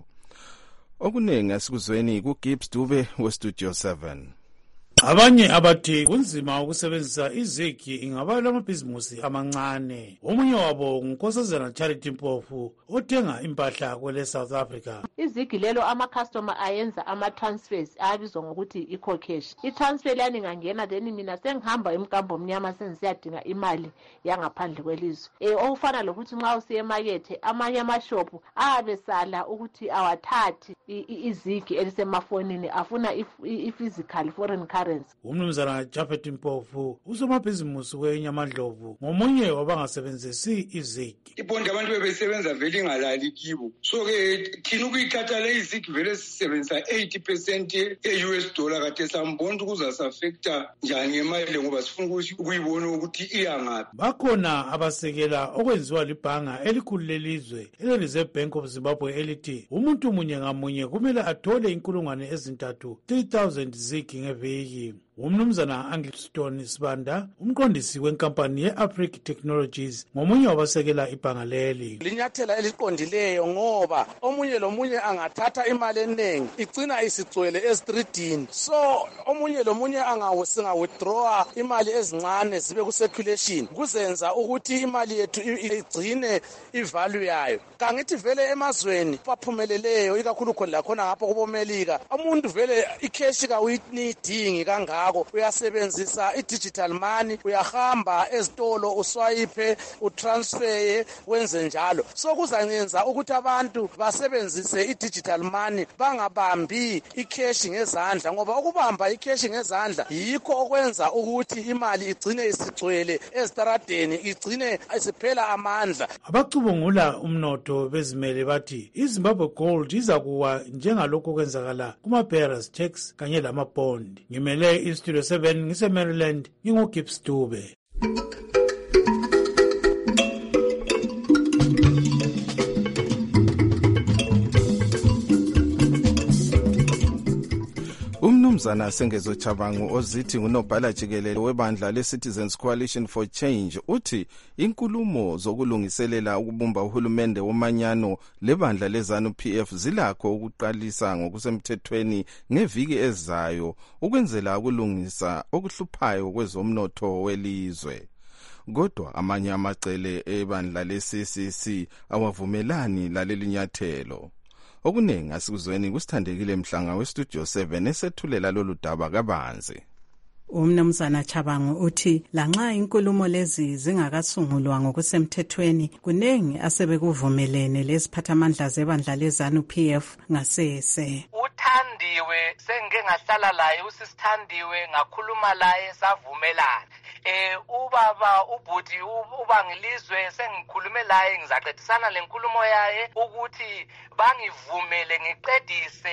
Okuningi asikuzweni kuGibbs Dube we-Studio seven. Abanye abathi kunzima ukusebenzisa izigi ingaba lamabhizimusi amancane. Omunye wabo nguNkosazana Charity Mpofu othenga impahla kwele South Africa. Izigi lelo ama-customer ayenza ama-transfers abizwa ngokuthi i-co-cash. I-transfer lani ngangena then mina sengihamba emkambo mnyama sengiziyadinga imali yangaphandle kwelizwe. Eh okufana lokuthi nxa usiye emakethe amanye amashopu abesala ukuthi awathathi izigi elisemafonini afuna i-physical foreign currency. Umnumzana Japhet Mpofu usomabhizimusi weNyamadlovu ngomunye wabangasebenzisi izigi. Iponda abantu bebesebenza vele ingalali kibo. So ke thina ukuyithatha le izigi vele sisebenzisa eighty percent e-U S dollar kade sambona ukuza affecta njani imali ngoba sifuna ukuyibona ukuthi iyangaphi. Bakhona abasekela okwenziwa libhanga elikhulu lelizwe ele-Reserve Bank of Zimbabwe elithi umuntu munye ngamunye kumele athole inkulungwane ezintathu three thousand zigi ngeviki. Umnumzana Angliston Sibanda umqondisi wenkampani ye-Africa Technologies ngomunye wabasekela ibhanga leli. Linyathela eliqondileyo ngoba omunye lomunye angathatha imali eningi igcina isicwele estreetini. So omunye lomunye angawesinga withdraw imali ezincane zibe ku circulation kuzenza ukuthi imali yethu igcine ivalue yayo. Kangithi vele emazweni baphumeleleyo ikakhulu khona khona ngapha kubomelika umuntu vele icash ka uyinidingi kangako uyasebenzisa i-digital money, uyahamba ezitolo uswayipe utransfer wenze njalo. So kuzanyenza ukuthi abantu basebenzise i-digital money bangabambi icash ngezandla ngoba ukubamba icash ngezandla yikho okwenza ukuthi imali igcine isicwele ezitaradeni igcine isiphela amandla. Abacubungula umnotho bezimele bathi iZimbabwe Gold iza kuwa njengalokho kwenzakala kuma-bearers tax kanye lama-bond. Ngimele iStudio seven ngise Maryland nginguGibbs Dube. umnumzana Sengezo Chabangu ozithi ngunobhala jikelele webandla le-Citizens Coalition for Change uthi inkulumo zokulungiselela ukubumba uhulumende womanyano lebandla lezanu P F zilakho ukuqalisa ngokusemthethweni ngeviki ezayo ukwenzela ukulungisa okuhluphayo kwezomnotho welizwe. Kodwa amanye amacele ebandla le-C C C awavumelani laleli nyathelo. Okuningi asikuzweni kusithandekile Mhlanga westudio seven esethulela lolu daba kabanzi. Umnumzana Chabangu uthi lanxa inkulumo lezi zingakasungulwa ngokusemthethweni kunengi asebekuvumelene leziphathamandla zebandla lezanu P F ngasese. Uthandiwe sengike ngahlala laye usisithandiwe ngakhuluma laye savumelana. Eh ubaba ubhuti ubangilizwe sengikhulume laye ngizacedisana lenkulumo yaye ukuthi bangivumele ngiqedise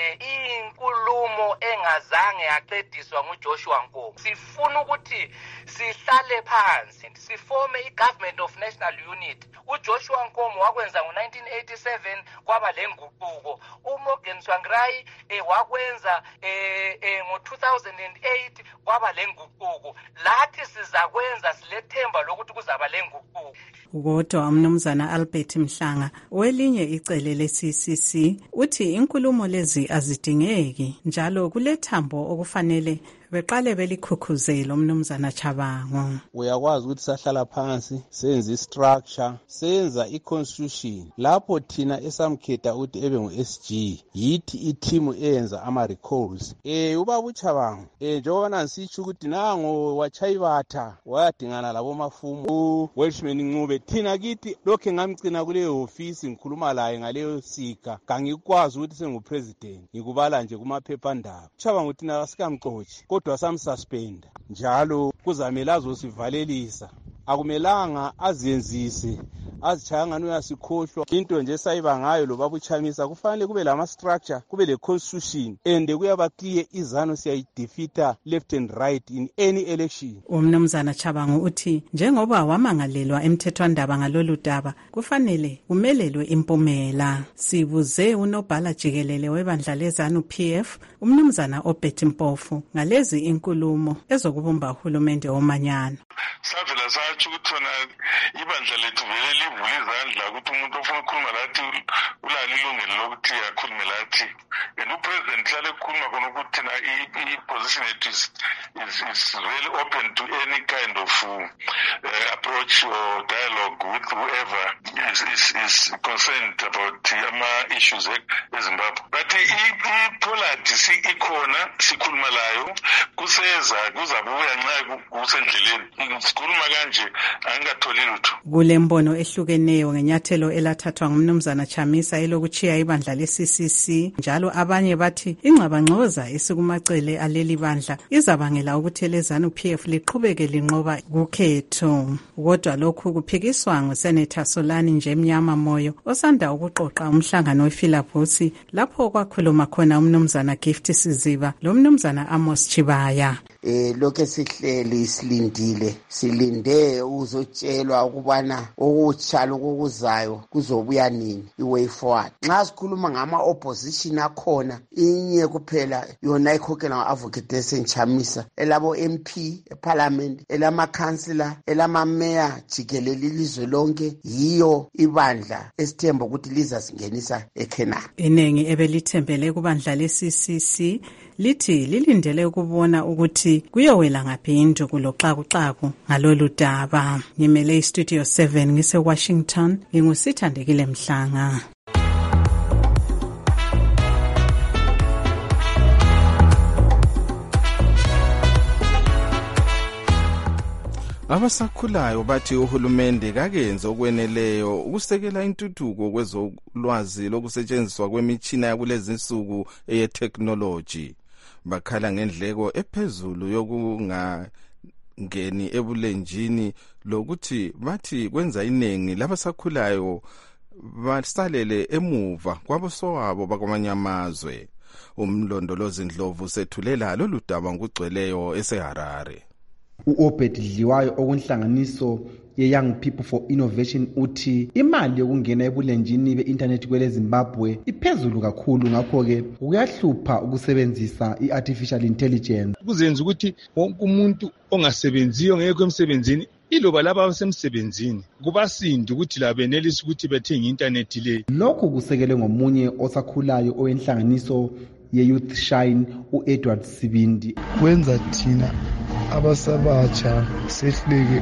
inkulumo engazange yaqediswa nguJoshua Nkomo. Sifuna ukuthi sihlale phansi sifome iGovernment of National Unity. uJoshua Nkomo wakwenza ngo-nineteen eighty-seven kwaba lenguquko. uMorgan Tsvangirai eh, wakwenza eh, eh, ngo-two thousand eight kwaba lenguquko. Lathi sizakwenza silethemba lokuthi kuzaba lenguquko. Kodwa umnumzana Albert Mhlanga welinye icele le-C C C uthi inkulumo lezi azidingeki njalo kulethambo okufanele beqale belikhukhuzele umnumzana Chabangu. Uyakwazi ukuthi sahlala phansi senza istructure senza iconstitution lapho thina esamkhetha ukuthi ebe ngu-S G yithi iteam eyenza ama recalls. Eh ubaba uChabangu eh njengoba nasitsho ukuthi nango wachayibatha wayadingana labo mafumu Welshman Ncube thina kithi lokho ngamgcina kuleyo office ngikhuluma laye ngaleyo sika kangikwazi ukuthi sengupresident ngikubala nje kumaphephandaba. Chabangu thina asikamxoxi kodwa samsuspenda njalo kuzamele azosivalelisa akumelanga azenzise azichayanga noyasikhohlwa into nje sayiba ngayo lo babuchamisa kufanele kube lama structure kube le constitution and kuyaba clear izano siyayidefeata left and right in any election. Umnumzana Chabangu uthi njengoba wamangalelwa emthethwandaba ngalolu daba kufanele kumelelwe impumela. Sibuze unobhala jikelele webandla lezanu P F umnumzana Obert Mpofu ngalezi inkulumo ezokubumba uhulumende womanyano. Savela sathi ukuthi wona ibandla lethu vele livule izandla ukuthi umuntu ofuna ukukhuluma lathi ulalo ilungelo lokuthi akhulume lathi. And upresident hlale ukukhuluma khona ukuthi na i-position yethu is, is, is really open to any kind of uh, approach or dialogue with whoever is, is, is concerned about ama issues eZimbabwe. But i-politics ikhona sikhuluma layo kuseza kuzabuya nxa kusendleleni sikhuluma kanje angatholi lutho. Kulembono ehlukeneyo ngenyathelo elathathwa ngumnumzana Chamisa elokuchiya ibandla le-C C C njalo abanye bathi ingxabangxoza esikumacele aleli bandla izabangela ukuthi lezanu P F liqhubeke linqoba kukhetho. Kodwa lokhu kuphikiswa nguSenator Solani Njemnyama Moyo osanda ukuqoqa umhlangano wePhiladelphia lapho kwakhuluma khona umnumzana Gift Siziba lo mnumzana Amos Chibaya. Eh lokho sihleli silindile silinde uzotshelwa ukubana okutshala okuzayo kuzobuya nini iway forward. Nxa sikhuluma ngama opposition akhona inye kuphela yona ikhokhela nga-advocate esenchamisa elabo M P eparliament elama councillor elama mayor jikelele ilizwe lonke yiyo ibandla esithemba ukuthi lizasingenisa eKenani. Inengi ebelithembele kubandla le-C C C lithi lilindele ukubona ukuthi kuyowela ngaphi induku loxakuxaku ngalolu daba. Ngimele istudio seven ngise Washington ngingusithandekile Mhlanga. Abasakhulayo bathi uhulumende kakenze okweneleyo ukusekela intuthuko kwezolwazi lokusetshenziswa kwemitshina yakulezi insuku eye technology. Bakhala ngendleko ephezulu yokungangeni ebulenjini lokuthi bathi kwenza inengi labasakhulayo basalele emuva kwabosowabo bakwamanye amazwe. Umlondolozi Ndlovu sethulela lolu daba ngugcweleyo eseHarare. U-Obed Dliwayo okunhlanganiso ye-Young People for Innovation uthi imali yokungena ebulenjini be-internet kwele Zimbabwe iphezulu kakhulu, ngakho-ke kuyahlupha ukusebenzisa i-artificial intelligence. Kuzenza ukuthi wonke umuntu ongasebenziyo ngekho emsebenzini iloba laba abasemsebenzini kubasindi ukuthi la benelisa ukuthi bethenge i-internet le. Lokhu kusekelwe ngomunye osakhulayo owenhlanganiso ye-Youth Shine u-Edward Sibindi. Kwenza thina abasabatsha sehluleke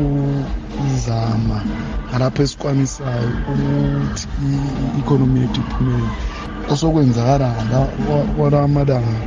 ukuzama ngalapho esikwanisayo ukuthi i-economy yethu iphumele. Osokwenzakala kwala amalanga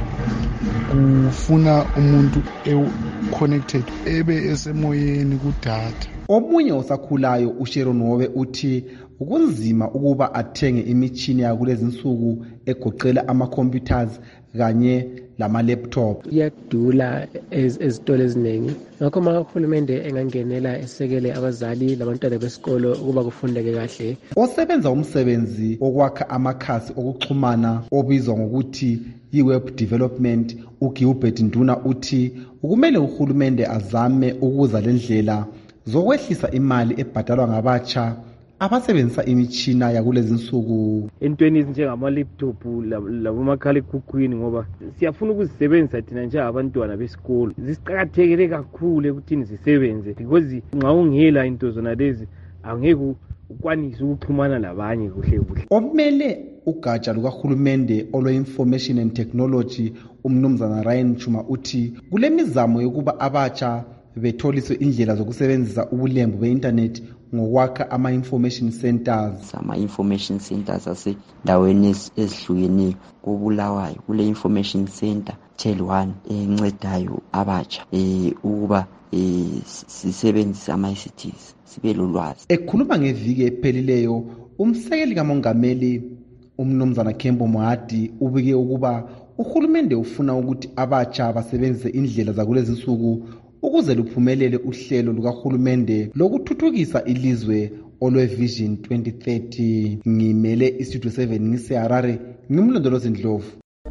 kufuna umuntu e-connected ebe esemoyeni kudatha. Omunye osakhulayo uSharon Hobe uthi ukunzima ukuba athenge imitshini yakulezi insuku egoqela ama-computers kanye lama-laptop. Iyadula ezitolo eziningi, ngakho uhulumende engangenela esekele abazali labantwana besikolo ukuba kufundeke kahle. Osebenza umsebenzi wokwakha amakhasi okuxhumana obizwa ngokuthi yi-web development, uGilbert Nduna uthi ukumele uhulumende azame ukuza lendlela zokwehlisa imali ebhadalwa ngabatsha abasebenzisa imitshina yakulezi insuku entweni ezinjengama-laptop labomakhalekhukhwini, ngoba siyafuna ukuzisebenzisa thina njengabantwana besikolo. Zisiqakathekile kakhulu ekuthini zisebenze, because nxa ungela into zona lezi angeke ukwanise ukuxhumana labanye kuhle kuhle. Omele ugatsha lukahulumende olwe-information and technology umnumzana Ryan Chuma uthi kule mizamo yokuba abatsha betholiswe indlela zokusebenzisa ubulembu be-internet ngokwakha ama-information centers. Ama-information centers asendaweni ezihlukeneyo koBulawayo kule information center tel one encedayo abatsha eh ukuba eh sisebenzisa ama-I C Ts sibe lolwazi. Ekhuluma ngeviki ephelileyo, umsekeli kamongameli umnumzana Kembo Mohadi ubike ukuba uhulumende ufuna ukuthi abatsha basebenzise indlela zakulezi insuku ukuze luphumelele uhlelo lukahulumende lokuthuthukisa ilizwe olwe-Vision twenty thirty. Ngimele iStudio seven ngiseHarare, ngimlondolozi Ndlovu.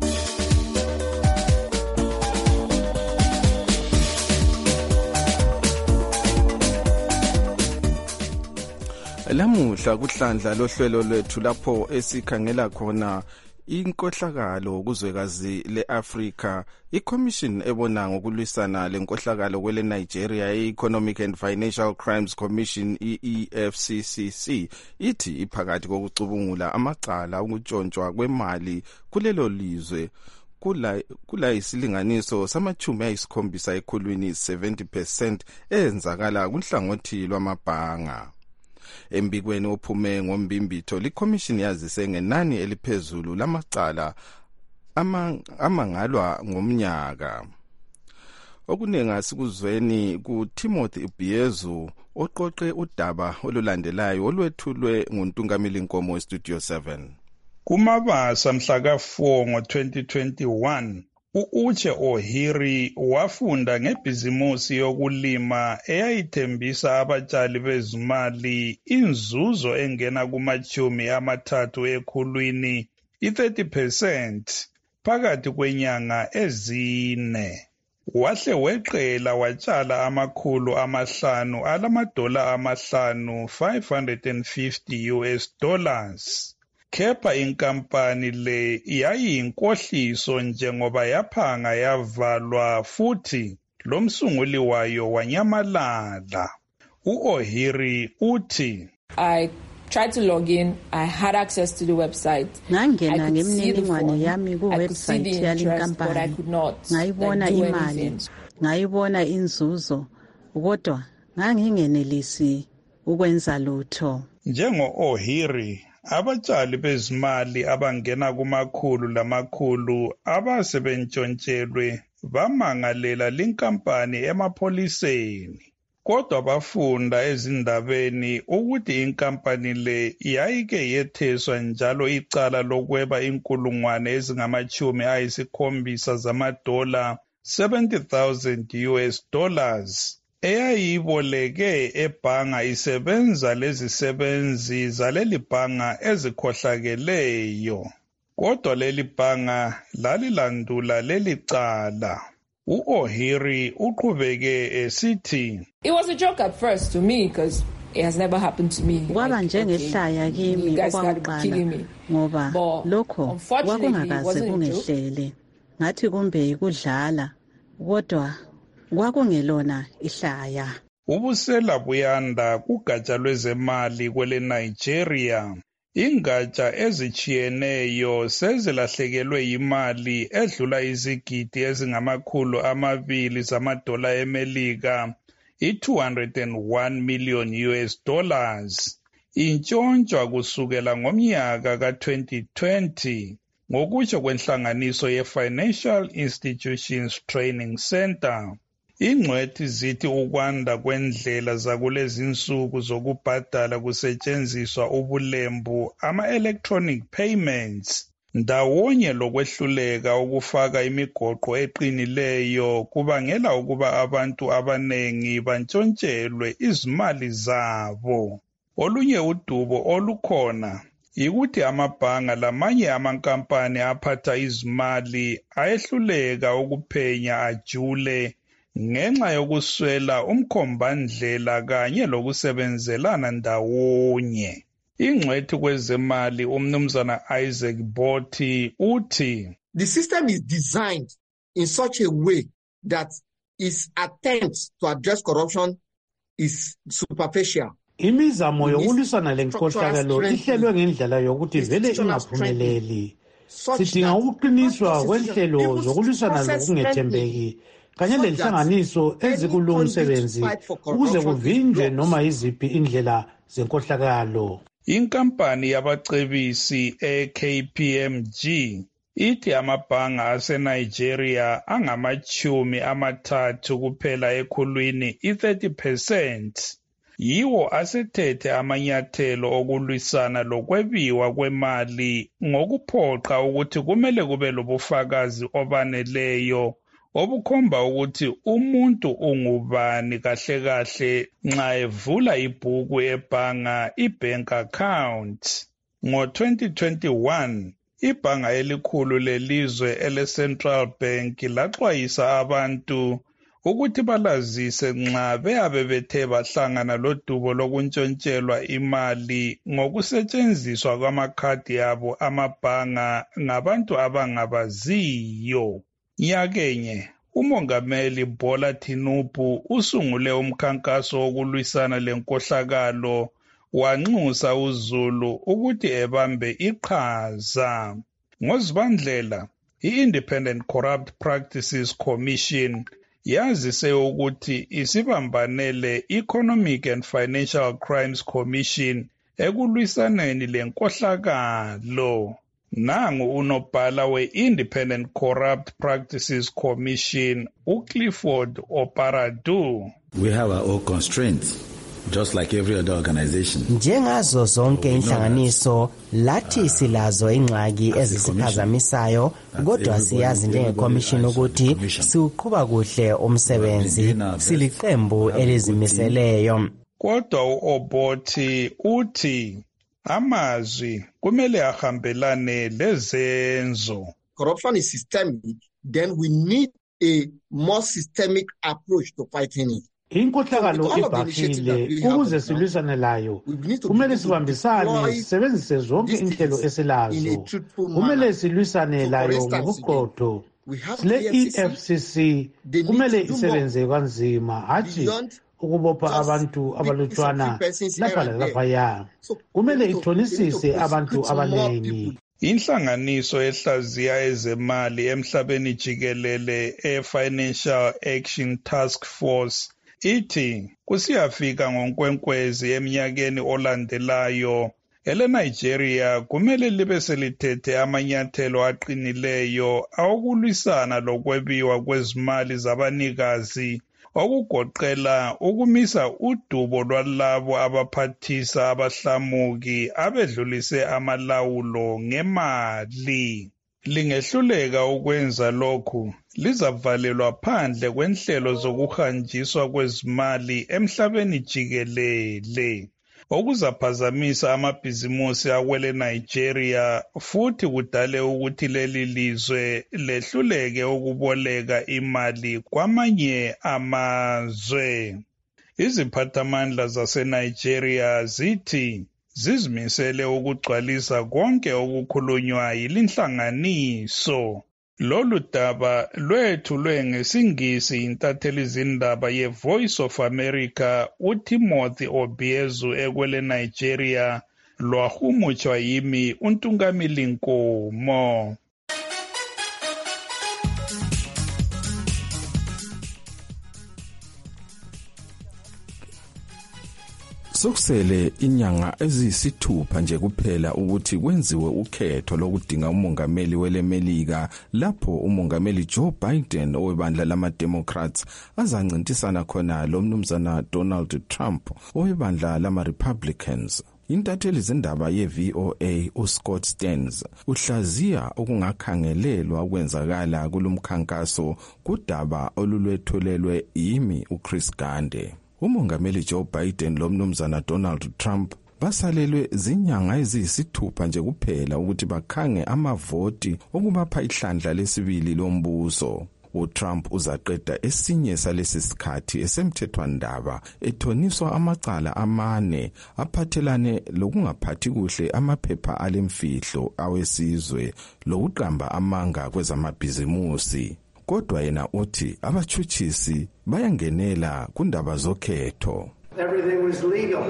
Lamuhla kuhlandla lohlelo lwethu lapho esikhangela khona inkohlakalo kuzwekazi le-Afrika. I-Commission ebona ngokulwisana lenkohlakalo kwele Nigeria, i-Economic and Financial Crimes Commission, i-E F C C C, ithi iphakathi kokucubungula amacala ukutshontshwa kwemali kulelo lizwe kula kula isilinganiso samachumi ayisikhombisa ekhulwini seventy percent enzakala kunhlangothi lwamabhanga. Embikweni ophume ngombimbitho, liCommission yazise ngenani eliphezulu lamacala amangalwa ngomnyaka. Okunenga sikuzweni ku Timothy Ubiezu oqoqe udaba olulandelayo olwethulwe nguNtungamili Nkomo weStudio seven. Kumabasa mhla ka four ngo twenty twenty-one u-Uche Ohiri wafunda ngebhizimusi yokulima eyayithembisa abatshali bezimali inzuzo engena kumachumi amathathu ekhulwini i-thirty percent phakathi kwenyanga ezine. Wahle weqela watshala amakhulu amahlanu alamadola amahlanu five hundred fifty U S dollars. Kepha inkampani le yayiyinkohliso njengoba yaphanga yavalwa futhi lo msunguli wayo wanyamalala. U-Ohiri uthi, I tried to log in. I had access to the website. Ngangena ngemininingwane yami ku-website yalenkampani. Ngayibona imali, ngayibona inzuzo, kodwa ngangingenelisi ukwenza lutho. Njengo-Ohiri, abatshali bezimali abangena kumakhulu lamakhulu abasebentshontshelwe bamangalela linkampani emapholiseni. Kodwa bafunda ezindabeni ukuthi inkampani le yayike yetheswa njalo icala lokweba inkulungwane ezingamachumi ayisikhombisa zamadola seventy thousand U S dollars. Eyayiboleke ebhanga isebenza lezisebenzi zaleli bhanga ezikhohlakeleyo. Kodwa leli bhanga lalilandula leli cala. U-Ohiri uqhubeke esithi, It was a joke at first to me because it has never happened to me. Kwaba njengehlaya kimi okwakuqala ngoba lokho kwakungakaze kungehlele. Ngathi kumbe ikudlala kodwa kwakungelona ihlaya. Ubusela buyanda kugatsha lwezemali kwele Nigeria. Ingatsha ezichiyeneyo sezilahlekelwe imali edlula izigidi ezingamakhulu amabili zamadola eMelika, i-two hundred one million U S dollars. Intshontshwa kusukela ngomnyaka ka twenty twenty ngokutsho kwenhlanganiso ye-Financial Institutions Training Center. Ingcwethi zithi ukwanda kwendlela zakulezi insuku zokubhadala kusetshenziswa ubulembu ama-electronic payments ndawonye lokwehluleka ukufaka imigoqo eqinileyo kubangela ukuba abantu abanengi bantshontshelwe izimali zabo. Olunye udubo olukhona yikuthi amabhanga lamanye amankampani aphatha izimali ayehluleka ukuphenya ajule ngenxa yokuswela umkhombandlela kanye lokusebenzelana ndawonye. Ingcwethi kwezemali umnumzana Isaac Botti uthi, The system is designed in such a way that its attempt to address corruption is superficial. Imizamo yokulwisana lenkohlakalo ihlelwe ngendlela yokuthi vele ingaphumeleli. Sidinga ukuqiniswa kwenhlelo zokulwisana lokungethembeki kanye lenhlanganiso ezikulo msebenzi ukuze kuvinjwe noma iziphi indlela zenkohlakalo. Inkampani yabacebisi e-K P M G ithi amabhanga aseNigeria angamachumi amathathu kuphela ekhulwini i-thirty percent. Yiwo asethethe amanyathelo okulwisana lokwebiwa kwemali ngokuphoqa ukuthi kumele kube lobufakazi obaneleyo obukhomba ukuthi umuntu ungubani kahle kahle nxa evula ibhuku ebhanga i-bank account. Ngo twenty twenty-one, ibhanga elikhulu lelizwe ele-Central Bank laxwayisa abantu ukuthi balazise nxa beyabe bethe bahlangana lodubo lokuntshontshelwa imali ngokusetshenziswa kwamakhadi abo amabhanga ngabantu abangabaziyo. Nyakenye, uMongameli Bola Tinubu usungule umkhankaso wokulwisana lenkohlakalo wanxusa uZulu ukuthi ebambe iqhaza. NgoZibandlela, i-Independent Corrupt Practices Commission yazise ukuthi isibambanele Economic and Financial Crimes Commission ekulwisaneni lenkohlakalo. Nangu unobhala we-Independent Corrupt Practices Commission, uClifford Oparadu. We have our own constraints, just like every other organization. Njengazo zonke inhlanganiso, lathi silazo ingxaki ezisiphazamisayo, kodwa siyazi njenge-commission ukuthi siuqhuba kuhle umsebenzi, siliqembu elizimiseleyo. Kodwa u-Obotti uthi amazwi kumele ahambelane lezenzo. Corruption is systemic, then we need a more systemic approach to fighting it. Inkohlakalo ibhahile ukuze silwisane layo kumele sibambisane sisebenzise zonke inhlelo esilazo. Kumele silwisane layo ngobuqotho. Le-E F C C kumele isebenze kanzima hathi ukubopha abantu abalutshwana lapha laphaya. Kumele ithonisise abantu abanengi. Inhlanganiso ehlaziya ezemali emhlabeni jikelele e-Financial Action Task Force ithi kusiyafika ngonkwenkwezi eminyakeni olandelayo ele-Nigeria kumele libe selithethe amanyathelo aqinileyo awokulwisana lokwebiwa kwezimali zabanikazi okugoqela ukumisa udubo lwalabo abaphathisa abahlamuki abedlulise amalawulo ngemali. Lingehluleka ukwenza lokhu, lizavalelwa phandle kwenhlelo zokuhanjiswa kwezimali emhlabeni jikelele. okuzaphazamisa amabhizimusi akwele Nigeria futhi kudale ukuthi leli lizwe lehluleke ukuboleka imali kwamanye amazwe. Iziphathamandla zaseNigeria zithi zizimisele ukugcwalisa konke okukhulunywa yilinhlanganiso. Lolu daba lwethulwe ngesingisi intatheli zindaba ye-Voice of America uTimothy Obiezu ekwele Nigeria lwahumutshwa yimi uNtungamili Nkomo. Sokusele inyanga eziyisithupha nje kuphela ukuthi kwenziwe ukhetho lokudinga umongameli welemelika lapho umongameli Joe Biden owebandla lama-Democrats azancintisana khona lo mnumzana Donald Trump owebandla lama-Republicans. Intatheli zindaba ye-V O A uScott Stearns uhlaziya okungakhangelelwa ukwenzakala kulomkhankaso kudaba olulwetholelwe yimi uChris Gande. Umongameli Joe Biden lo mnumzana Donald Trump basalelwe zinyanga eziyisithupha nje kuphela ukuthi bakhange amavoti okubapha ihlandla lesibili lombuso. uTrump uzaqeda esinye salesi sikhathi esemthethwandaba ethoniswa amacala amane aphathelane lokungaphathi kuhle amaphepha alemfihlo awesizwe lokuqamba amanga kwezamabhizimusi. Kodwa yena uthi abachuchisi bayangenela kundaba zokhetho. Everything was legal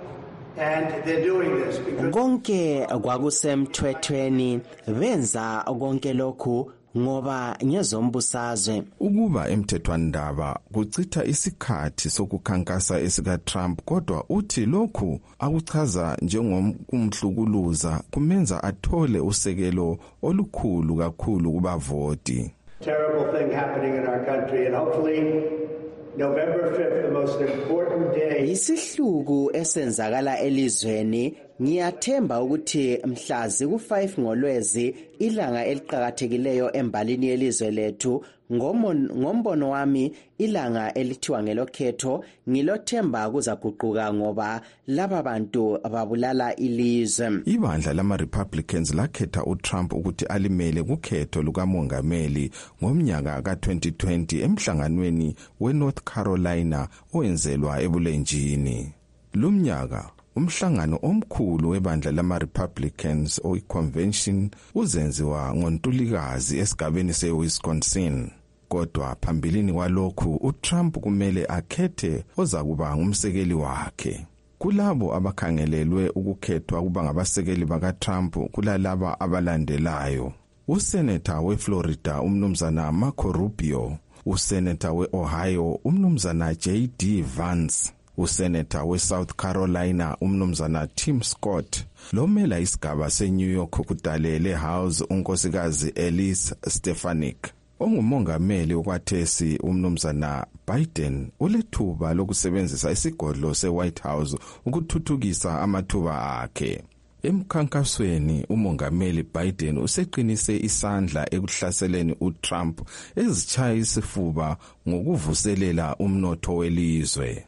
and they're doing this because konke kwakusemthethweni benza konke lokhu ngoba ngezombusazwe. Ukuba emthethwandaba kucitha isikhathi sokukhankasa esika Trump, kodwa uthi lokhu akuchaza njengomhlukuluza kumenza athole usekelo olukhulu kakhulu kubavoti. Terrible thing happening in our country, and hopefully November fifth, the most important day. Isihluku esenzakala elizweni, ngiyathemba ukuthi mhlazi ku five ngolwezi ilanga eliqhakathekileyo embalini yelizwe lethu. Ngombono wami ilanga elithiwa ngelokhetho ngilothemba kuzaguquka ngoba laba bantu babulala ilizwe. Ibandla lama-Republicans lakhetha uTrump ukuthi alimele kukhetho lukamongameli ngomnyaka ka twenty twenty emhlanganweni weNorth Carolina owenzelwa ebulenjini. Lumnyaka umhlangano omkhulu webandla lama-Republicans oyi-convention uzenziwa ngoNtulikazi esigabeni se-Wisconsin. Kodwa phambilini kwalokhu uTrump kumele akhethe ozakuba ngumsekeli wakhe. Kulabo abakhangelelwe ukukhethwa kuba ngabasekeli bakaTrump kulalaba abalandelayo: uSenator weFlorida umnumzana Marco Rubio, uSenator weOhio umnumzana J D Vance, uSenator weSouth Carolina umnumzana Tim Scott, lomela isigaba seNew York kudalele House unkosikazi Elise Stefanik. Ongumongameli okwathesi umnumzana Biden ulethuba lokusebenzisa isigodlo seWhite House ukuthuthukisa amathuba akhe. Emkhankasweni umongameli Biden useqinise isandla ekuhlaseleni uTrump ezichaya isifuba ngokuvuselela umnotho welizwe.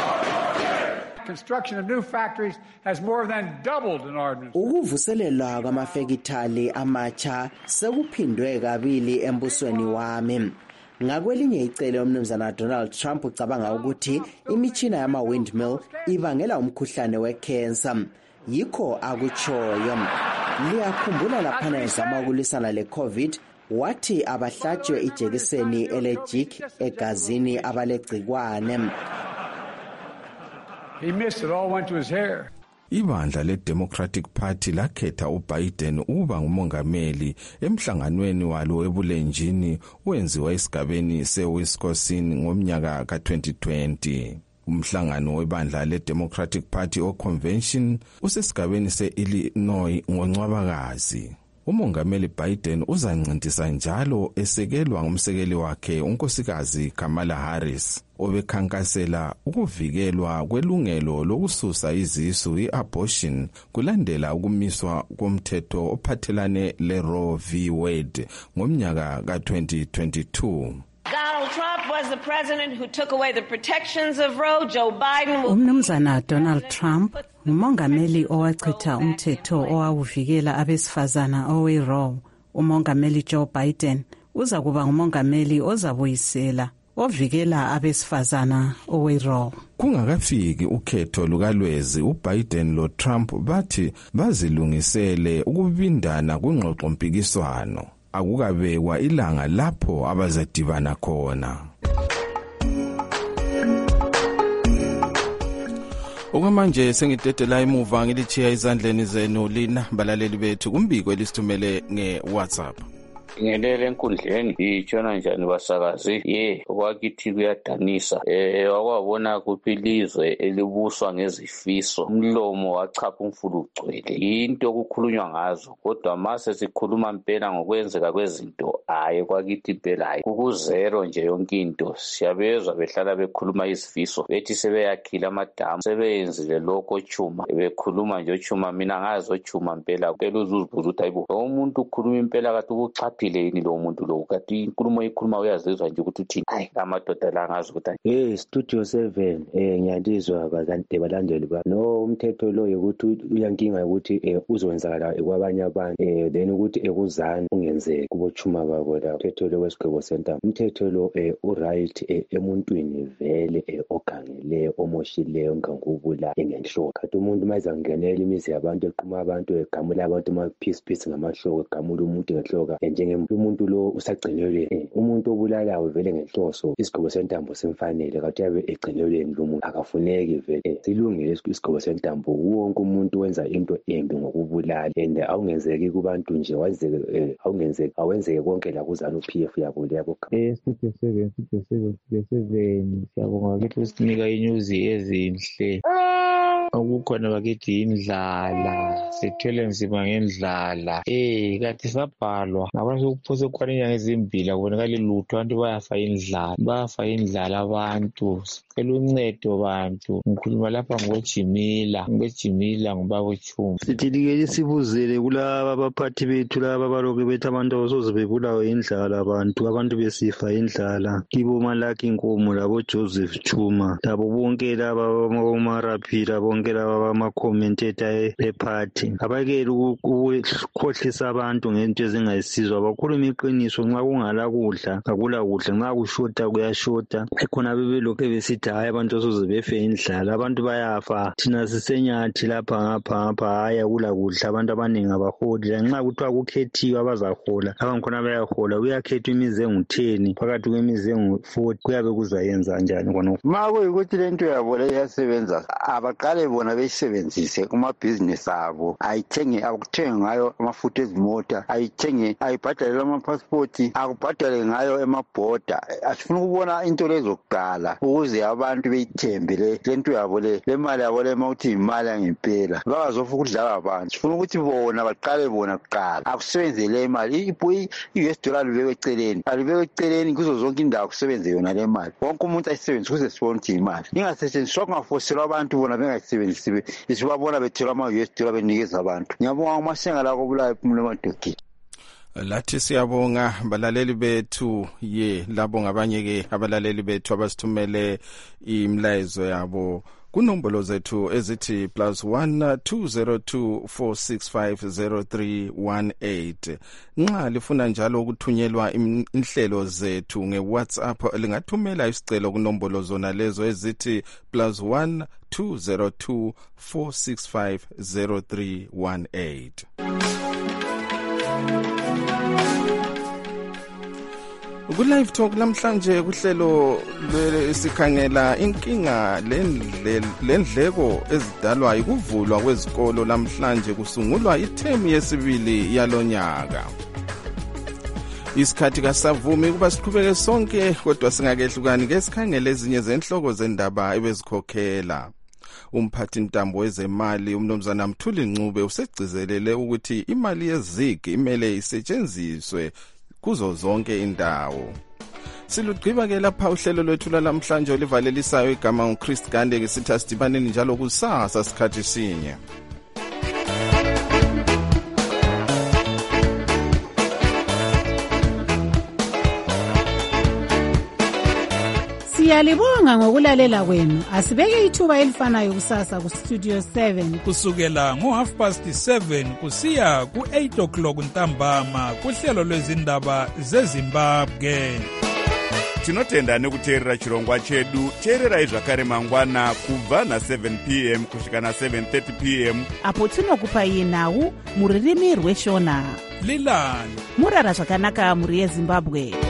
Construction of new factories has more than doubled in our administration. Ukuvuselelwa kwamafekithali amatsha sekuphindwe kabili embusweni wami. Ngakwelinye icele umnumzana Donald Trump ucabanga ukuthi imitshina yama windmill ibangela umkhuhlane wecancer. Yikho akutshoyo. Liyakhumbula laphana ezama ukulisana leCovid wathi abahlatshwe ijekiseni allergic egazini abalegcikwane. He missed it, all went to his hair. Ibandla le-Democratic Party lakhetha uBiden ukuba ngumongameli emhlanganweni walo ebulenjini owenziwa esigabeni se-Wisconsin ngomnyaka ka twenty twenty. Umhlangano webandla le-Democratic Party o-Convention usesigabeni se-Illinois ngoNcwabakazi. Umongameli Biden uzancintisa njalo esekelwa ngumsekeli wakhe unkosikazi Kamala Harris obekhankasela ukuvikelwa kwelungelo lokususa izisu i-abortion kulandela ukumiswa komthetho ophathelane le Roe v. Wade ngomnyaka ka twenty twenty-two. Donald Trump was the president who took away the protections of Roe. Joe Biden will... Umnumzana Donald Trump ngumongameli owachitha umthetho owawuvikela abesifazana owe-Roe. Umongameli Joe Biden uza kuba ngumongameli ozabuyisela ovikela abesifazana owe-Roe. Kungakafiki ukhetho lukalwezi, uBiden lo Trump bathi bazilungisele ukubindana kwingxoxo mpikiswano. Akukabekwa ilanga lapho abazadibana khona. Okwamanje sengidedela emuva ngilichiya izandleni zenu lina balaleli bethu kumbiko elisithumele nge-WhatsApp. Ngelele enkundleni itshona njani basakazi ye okwakithi kuyadanisa eh wakwabona kuphi ilizwe elibuswa ngezifiso umlomo wachapha umfulu ugcwele into okukhulunywa ngazo kodwa mase sikhuluma impela ngokwenzeka kwezinto hayi kwakithi impela hayi kukuzero nje yonke into siyabezwa behlala bekhuluma izifiso bethi sebeyakhila amadamu sebeyenzile lokho chuma bekhuluma nje ochuma mina ngazi ochuma impela phela uzuzibuza ukuthi hayibo umuntu ukhuluma impela kathi ukuchapha yini lo muntu lo kathi inkulumo ikhuluma uyazizwa nje ukuthi uthini hayi amadoda la ngazi ukuthi hey studio seven eh ngiyandizwa bazanti balandeli ba no umthetho lo ukuthi uyankinga ukuthi eh uzowenzakala kwabanye abantu eh then ukuthi ekuzana ungenzeke kubochuma babo la umthetho lo wesigwebo center umthetho lo eh uright emuntwini vele ogangeleyo omoshileyo ngangubula engenhloko kathi umuntu mayizangenela imizi yabantu eqhuma abantu egamula abantu ma peace peace ngamahloko egamula umuntu ngenhloko njenge umuntu lo usagcinelwe umuntu obulalayo vele ngenhloso isigwebo sentambo simfanele kathi yabe egcinelweni lo muntu akafuneki vele silungile isigwebo sentambo wonke umuntu wenza into embi ngokubulala and awungenzeki kubantu nje wazeke awungenzeki awenzeke konke la kuzana uP F yabo yabo eh studio seven studio seven studio seven siyabonga ukuthi usinika inews ezinhle okukhona bakithi indlala sithwele nzima ngendlala eh kathi sabhalwa ngabantu kuphose kwaninyanga ezimbili akubonakala lutho abantu bayafa indlala bayafa indlala abantu sicela uncedo bantu ngikhuluma lapha ngojimila ngojimila ngubaba Chuma sithilike sibuzele kulaba abaphathi bethu laba baloke bethi abantu abasoze bebulawe indlala abantu abantu besifa indlala kibo Malaki Inkomo labo Joseph Chuma labo bonke laba abamaraphira bonke laba abama-commentator ephathi abakele ukukhohlisa abantu ngento ezingayisizwa bakhuluma iqiniso nxa kungala kudla akula kudla nxa kushota kuyashota ekhona bebelokhe besithi hayi abantu asoze befe indlala abantu bayafa thina sisenyathi lapha ngapha ngapha hayi akula kudla abantu abaningi abaholi nxa kuthiwa kukhethiwe abazahola abankhona bayahola uyakhethwa imizi engu-ten phakathi kwemizi engu-forty kuyabe kuzayenza njani khona ma kuyikuthi lento yabo le iyasebenza abaqale bona beyisebenzise kumabhizinisi abo ayithenge akuthenge ngayo amafutha ezimota ayithenge ayibhadalele amapasipoti akubhadale ngayo emabhoda asifuna ukubona into lezokuqala ukuze abantu beyithembe lento yabo le le mali yabo le mawuthi imali yangempela bazofa ukudlala abantu sifuna ukuthi bona baqale bona kuqala akusebenzele imali i-U S dollar libekwe eceleni alibekwe eceleni kuzo zonke indawo kusebenze yona le mali wonke umuntu ayisebenzise kuze sibone ukuthi imali ingasetshenziswa kungafoselwa abantu bona bengayisebenzisi isibabona bethelwa ama-U S dollar benikeza abantu ngiyabonga umasenga la kobulayo phumule madokotela lathi siyabonga balaleli bethu ye labo ngabanye ke abalaleli bethu abasithumele imlayezo yabo kunombolo zethu ezithi plus one two zero two four six five zero three one eight nxa lifuna njalo ukuthunyelwa inhlelo zethu nge-WhatsApp lingathumela isicelo kunombolo zona lezo ezithi plus one two zero two four six five zero three one eight. Ku-live talk namhlanje kuhlelo lesikhangela inkinga lendleko ezidalwa ikuvulwa kwezikolo namhlanje kusungulwa ithemu yesibili yalonyaka. Isikhathi kasavumi kuba siqhubeke sonke kodwa singakehlukani ke sikhangele ezinye zenhloko zendaba ebezikhokhela. Umphathi ntambo wezemali umnomzana Mthuli Ncube usegcizelele ukuthi imali yezigi imele isetshenziswe kuzo zonke indawo. Silugqiba ke lapha uhlelo lwethu lamhlanje olivalelisayo igama uChrist Gande ke sithi asidibaneni njalo kusasa sikhathi sinye. Siyalibonga ngokulalela kwenu. Asibeke ithuba elifanayo kusasa ku Studio seven kusukela ngo half past seven kusiya ku eight o'clock ntambama kuhlelo lwezindaba zeZimbabwe. Tinotenda nekuteerera chirongwa chedu. Teererai zvakare mangwana kubva na seven p m kusvika na seven thirty p m apo tinokupai nhau muririmi rweshona. Lilani murara zvakanaka muri yeZimbabwe.